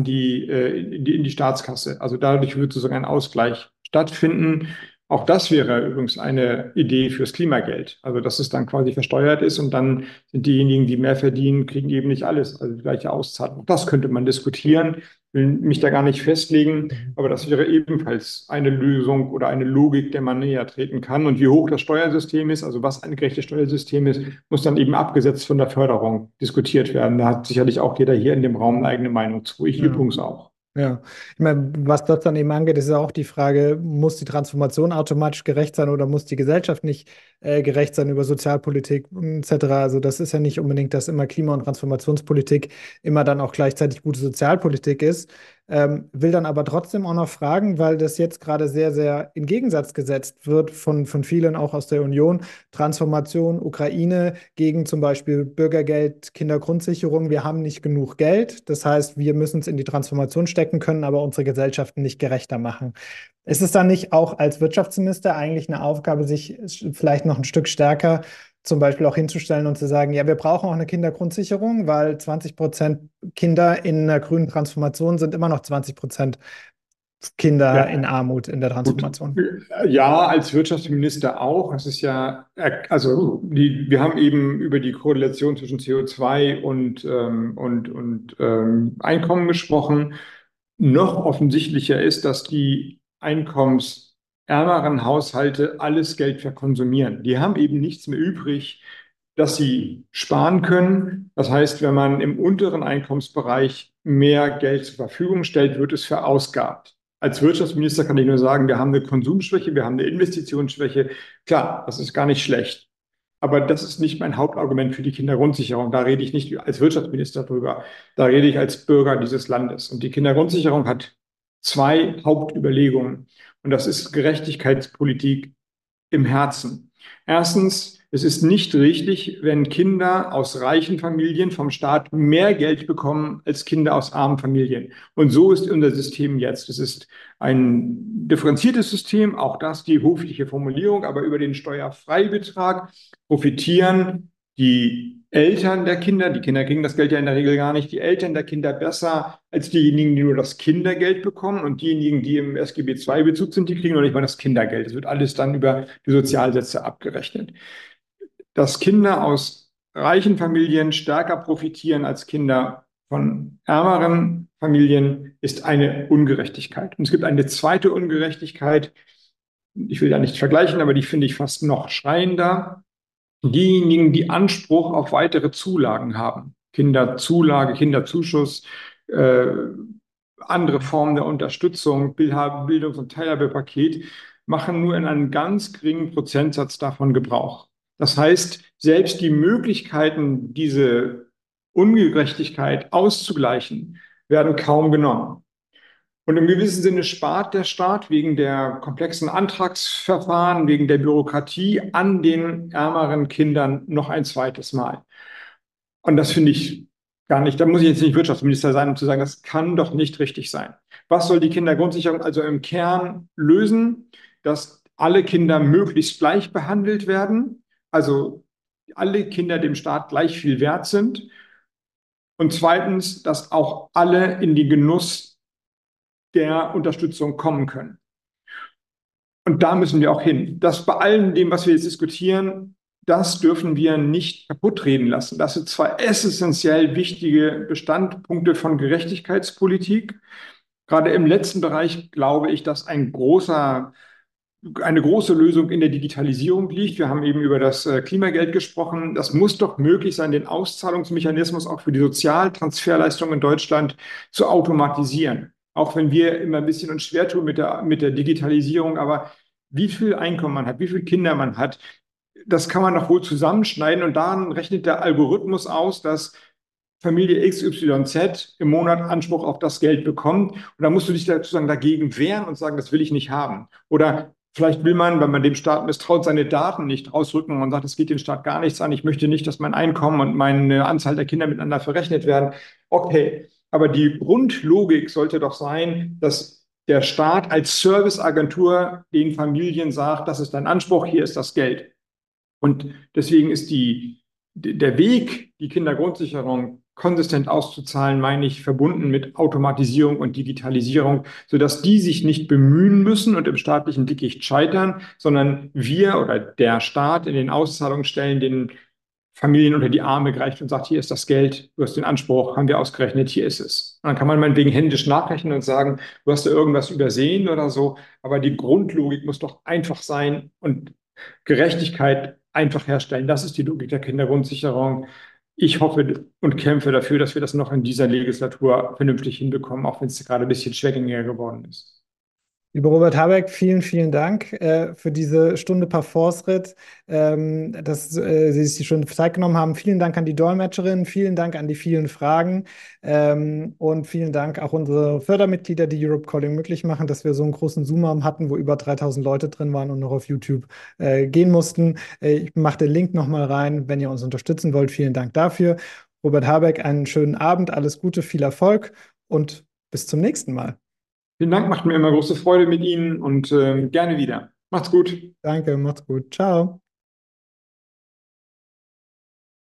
in die Staatskasse. Also dadurch würde sozusagen ein Ausgleich stattfinden. Auch das wäre übrigens eine Idee fürs Klimageld. Also, dass es dann quasi versteuert ist und dann sind diejenigen, die mehr verdienen, kriegen eben nicht alles, also die gleiche Auszahlung. Auch das könnte man diskutieren, will mich da gar nicht festlegen, aber das wäre ebenfalls eine Lösung oder eine Logik, der man näher treten kann. Und wie hoch das Steuersystem ist, also was ein gerechtes Steuersystem ist, muss dann eben abgesetzt von der Förderung diskutiert werden. Da hat sicherlich auch jeder hier in dem Raum eine eigene Meinung zu. Ich Ja. übrigens auch. Ja, ich meine, was das dann eben angeht, ist ja auch die Frage, muss die Transformation automatisch gerecht sein oder muss die Gesellschaft nicht gerecht sein über Sozialpolitik etc. Also das ist ja nicht unbedingt, dass immer Klima- und Transformationspolitik immer dann auch gleichzeitig gute Sozialpolitik ist. Will dann aber trotzdem auch noch fragen, weil das jetzt gerade sehr, sehr in Gegensatz gesetzt wird von vielen auch aus der Union. Transformation, Ukraine gegen zum Beispiel Bürgergeld, Kindergrundsicherung. Wir haben nicht genug Geld. Das heißt, wir müssen es in die Transformation stecken können, aber unsere Gesellschaften nicht gerechter machen. Ist es dann nicht auch als Wirtschaftsminister eigentlich eine Aufgabe, sich vielleicht noch ein Stück stärker zum Beispiel auch hinzustellen und zu sagen, ja, wir brauchen auch eine Kindergrundsicherung, weil 20% Kinder in einer grünen Transformation sind immer noch 20% Kinder in Ja, Armut in der gut. Transformation. Ja, als Wirtschaftsminister auch. Es ist ja, also wir haben eben über die Korrelation zwischen CO2 und Einkommen gesprochen. Noch offensichtlicher ist, dass die einkommensärmeren Haushalte alles Geld verkonsumieren. Die haben eben nichts mehr übrig, das sie sparen können. Das heißt, wenn man im unteren Einkommensbereich mehr Geld zur Verfügung stellt, wird es verausgabt. Als Wirtschaftsminister kann ich nur sagen, wir haben eine Konsumschwäche, wir haben eine Investitionsschwäche. Klar, das ist gar nicht schlecht. Aber das ist nicht mein Hauptargument für die Kindergrundsicherung. Da rede ich nicht als Wirtschaftsminister drüber. Da rede ich als Bürger dieses Landes. Und die Kindergrundsicherung hat zwei Hauptüberlegungen. Und das ist Gerechtigkeitspolitik im Herzen. Erstens, es ist nicht richtig, wenn Kinder aus reichen Familien vom Staat mehr Geld bekommen als Kinder aus armen Familien. Und so ist unser System jetzt. Es ist ein differenziertes System, auch das die höfliche Formulierung, aber über den Steuerfreibetrag profitieren die Eltern der Kinder, die Kinder kriegen das Geld ja in der Regel gar nicht, die Eltern der Kinder besser als diejenigen, die nur das Kindergeld bekommen, und diejenigen, die im SGB II-Bezug sind, die kriegen noch nicht mal das Kindergeld. Es wird alles dann über die Sozialsätze abgerechnet. Dass Kinder aus reichen Familien stärker profitieren als Kinder von ärmeren Familien, ist eine Ungerechtigkeit. Und es gibt eine zweite Ungerechtigkeit, ich will da nicht vergleichen, aber die finde ich fast noch schreiender. Diejenigen, die Anspruch auf weitere Zulagen haben, Kinderzulage, Kinderzuschuss, äh, andere Formen der Unterstützung, Bildungs- und Teilhabepaket, machen nur in einem ganz geringen Prozentsatz davon Gebrauch. Das heißt, selbst die Möglichkeiten, diese Ungerechtigkeit auszugleichen, werden kaum genommen. Und im gewissen Sinne spart der Staat wegen der komplexen Antragsverfahren, wegen der Bürokratie an den ärmeren Kindern noch ein zweites Mal. Und das finde ich gar nicht, da muss ich jetzt nicht Wirtschaftsminister sein, um zu sagen, das kann doch nicht richtig sein. Was soll die Kindergrundsicherung also im Kern lösen? Dass alle Kinder möglichst gleich behandelt werden, also alle Kinder dem Staat gleich viel wert sind. Und zweitens, dass auch alle in den Genuss der Unterstützung kommen können. Und da müssen wir auch hin. Das bei allem dem, was wir jetzt diskutieren, das dürfen wir nicht kaputt reden lassen. Das sind zwei essentiell wichtige Bestandpunkte von Gerechtigkeitspolitik. Gerade im letzten Bereich glaube ich, dass eine große Lösung in der Digitalisierung liegt. Wir haben eben über das Klimageld gesprochen. Das muss doch möglich sein, den Auszahlungsmechanismus auch für die Sozialtransferleistungen in Deutschland zu automatisieren. Auch wenn wir immer ein bisschen uns schwer tun mit der Digitalisierung, aber wie viel Einkommen man hat, wie viele Kinder man hat, das kann man doch wohl zusammenschneiden, und dann rechnet der Algorithmus aus, dass Familie XYZ im Monat Anspruch auf das Geld bekommt. Und da musst du dich sozusagen dagegen wehren und sagen, das will ich nicht haben. Oder vielleicht will man, wenn man dem Staat misstraut, seine Daten nicht rausrücken und sagt, es geht den Staat gar nichts an. Ich möchte nicht, dass mein Einkommen und meine Anzahl der Kinder miteinander verrechnet werden. Okay, aber die Grundlogik sollte doch sein, dass der Staat als Serviceagentur den Familien sagt, das ist dein Anspruch, hier ist das Geld. Und deswegen ist der Weg, die Kindergrundsicherung konsistent auszuzahlen, meine ich, verbunden mit Automatisierung und Digitalisierung, sodass die sich nicht bemühen müssen und im staatlichen Dickicht scheitern, sondern wir oder der Staat in den Auszahlungsstellen den Familien unter die Arme greift und sagt, hier ist das Geld, du hast den Anspruch, haben wir ausgerechnet, hier ist es. Und dann kann man meinetwegen händisch nachrechnen und sagen, du hast da irgendwas übersehen oder so, aber die Grundlogik muss doch einfach sein und Gerechtigkeit einfach herstellen. Das ist die Logik der Kindergrundsicherung. Ich hoffe und kämpfe dafür, dass wir das noch in dieser Legislatur vernünftig hinbekommen, auch wenn es gerade ein bisschen schwergängiger geworden ist. Lieber Robert Habeck, vielen, vielen Dank für diese Stunde per Force-Ritt, dass Sie sich die Stunde Zeit genommen haben. Vielen Dank an die Dolmetscherin, vielen Dank an die vielen Fragen und vielen Dank auch unsere Fördermitglieder, die Europe Calling möglich machen, dass wir so einen großen Zoom haben, wo über 3000 Leute drin waren und noch auf YouTube gehen mussten. Ich mache den Link nochmal rein, wenn ihr uns unterstützen wollt. Vielen Dank dafür. Robert Habeck, einen schönen Abend, alles Gute, viel Erfolg und bis zum nächsten Mal. Vielen Dank, macht mir immer große Freude mit Ihnen, und gerne wieder. Macht's gut. Danke, macht's gut. Ciao.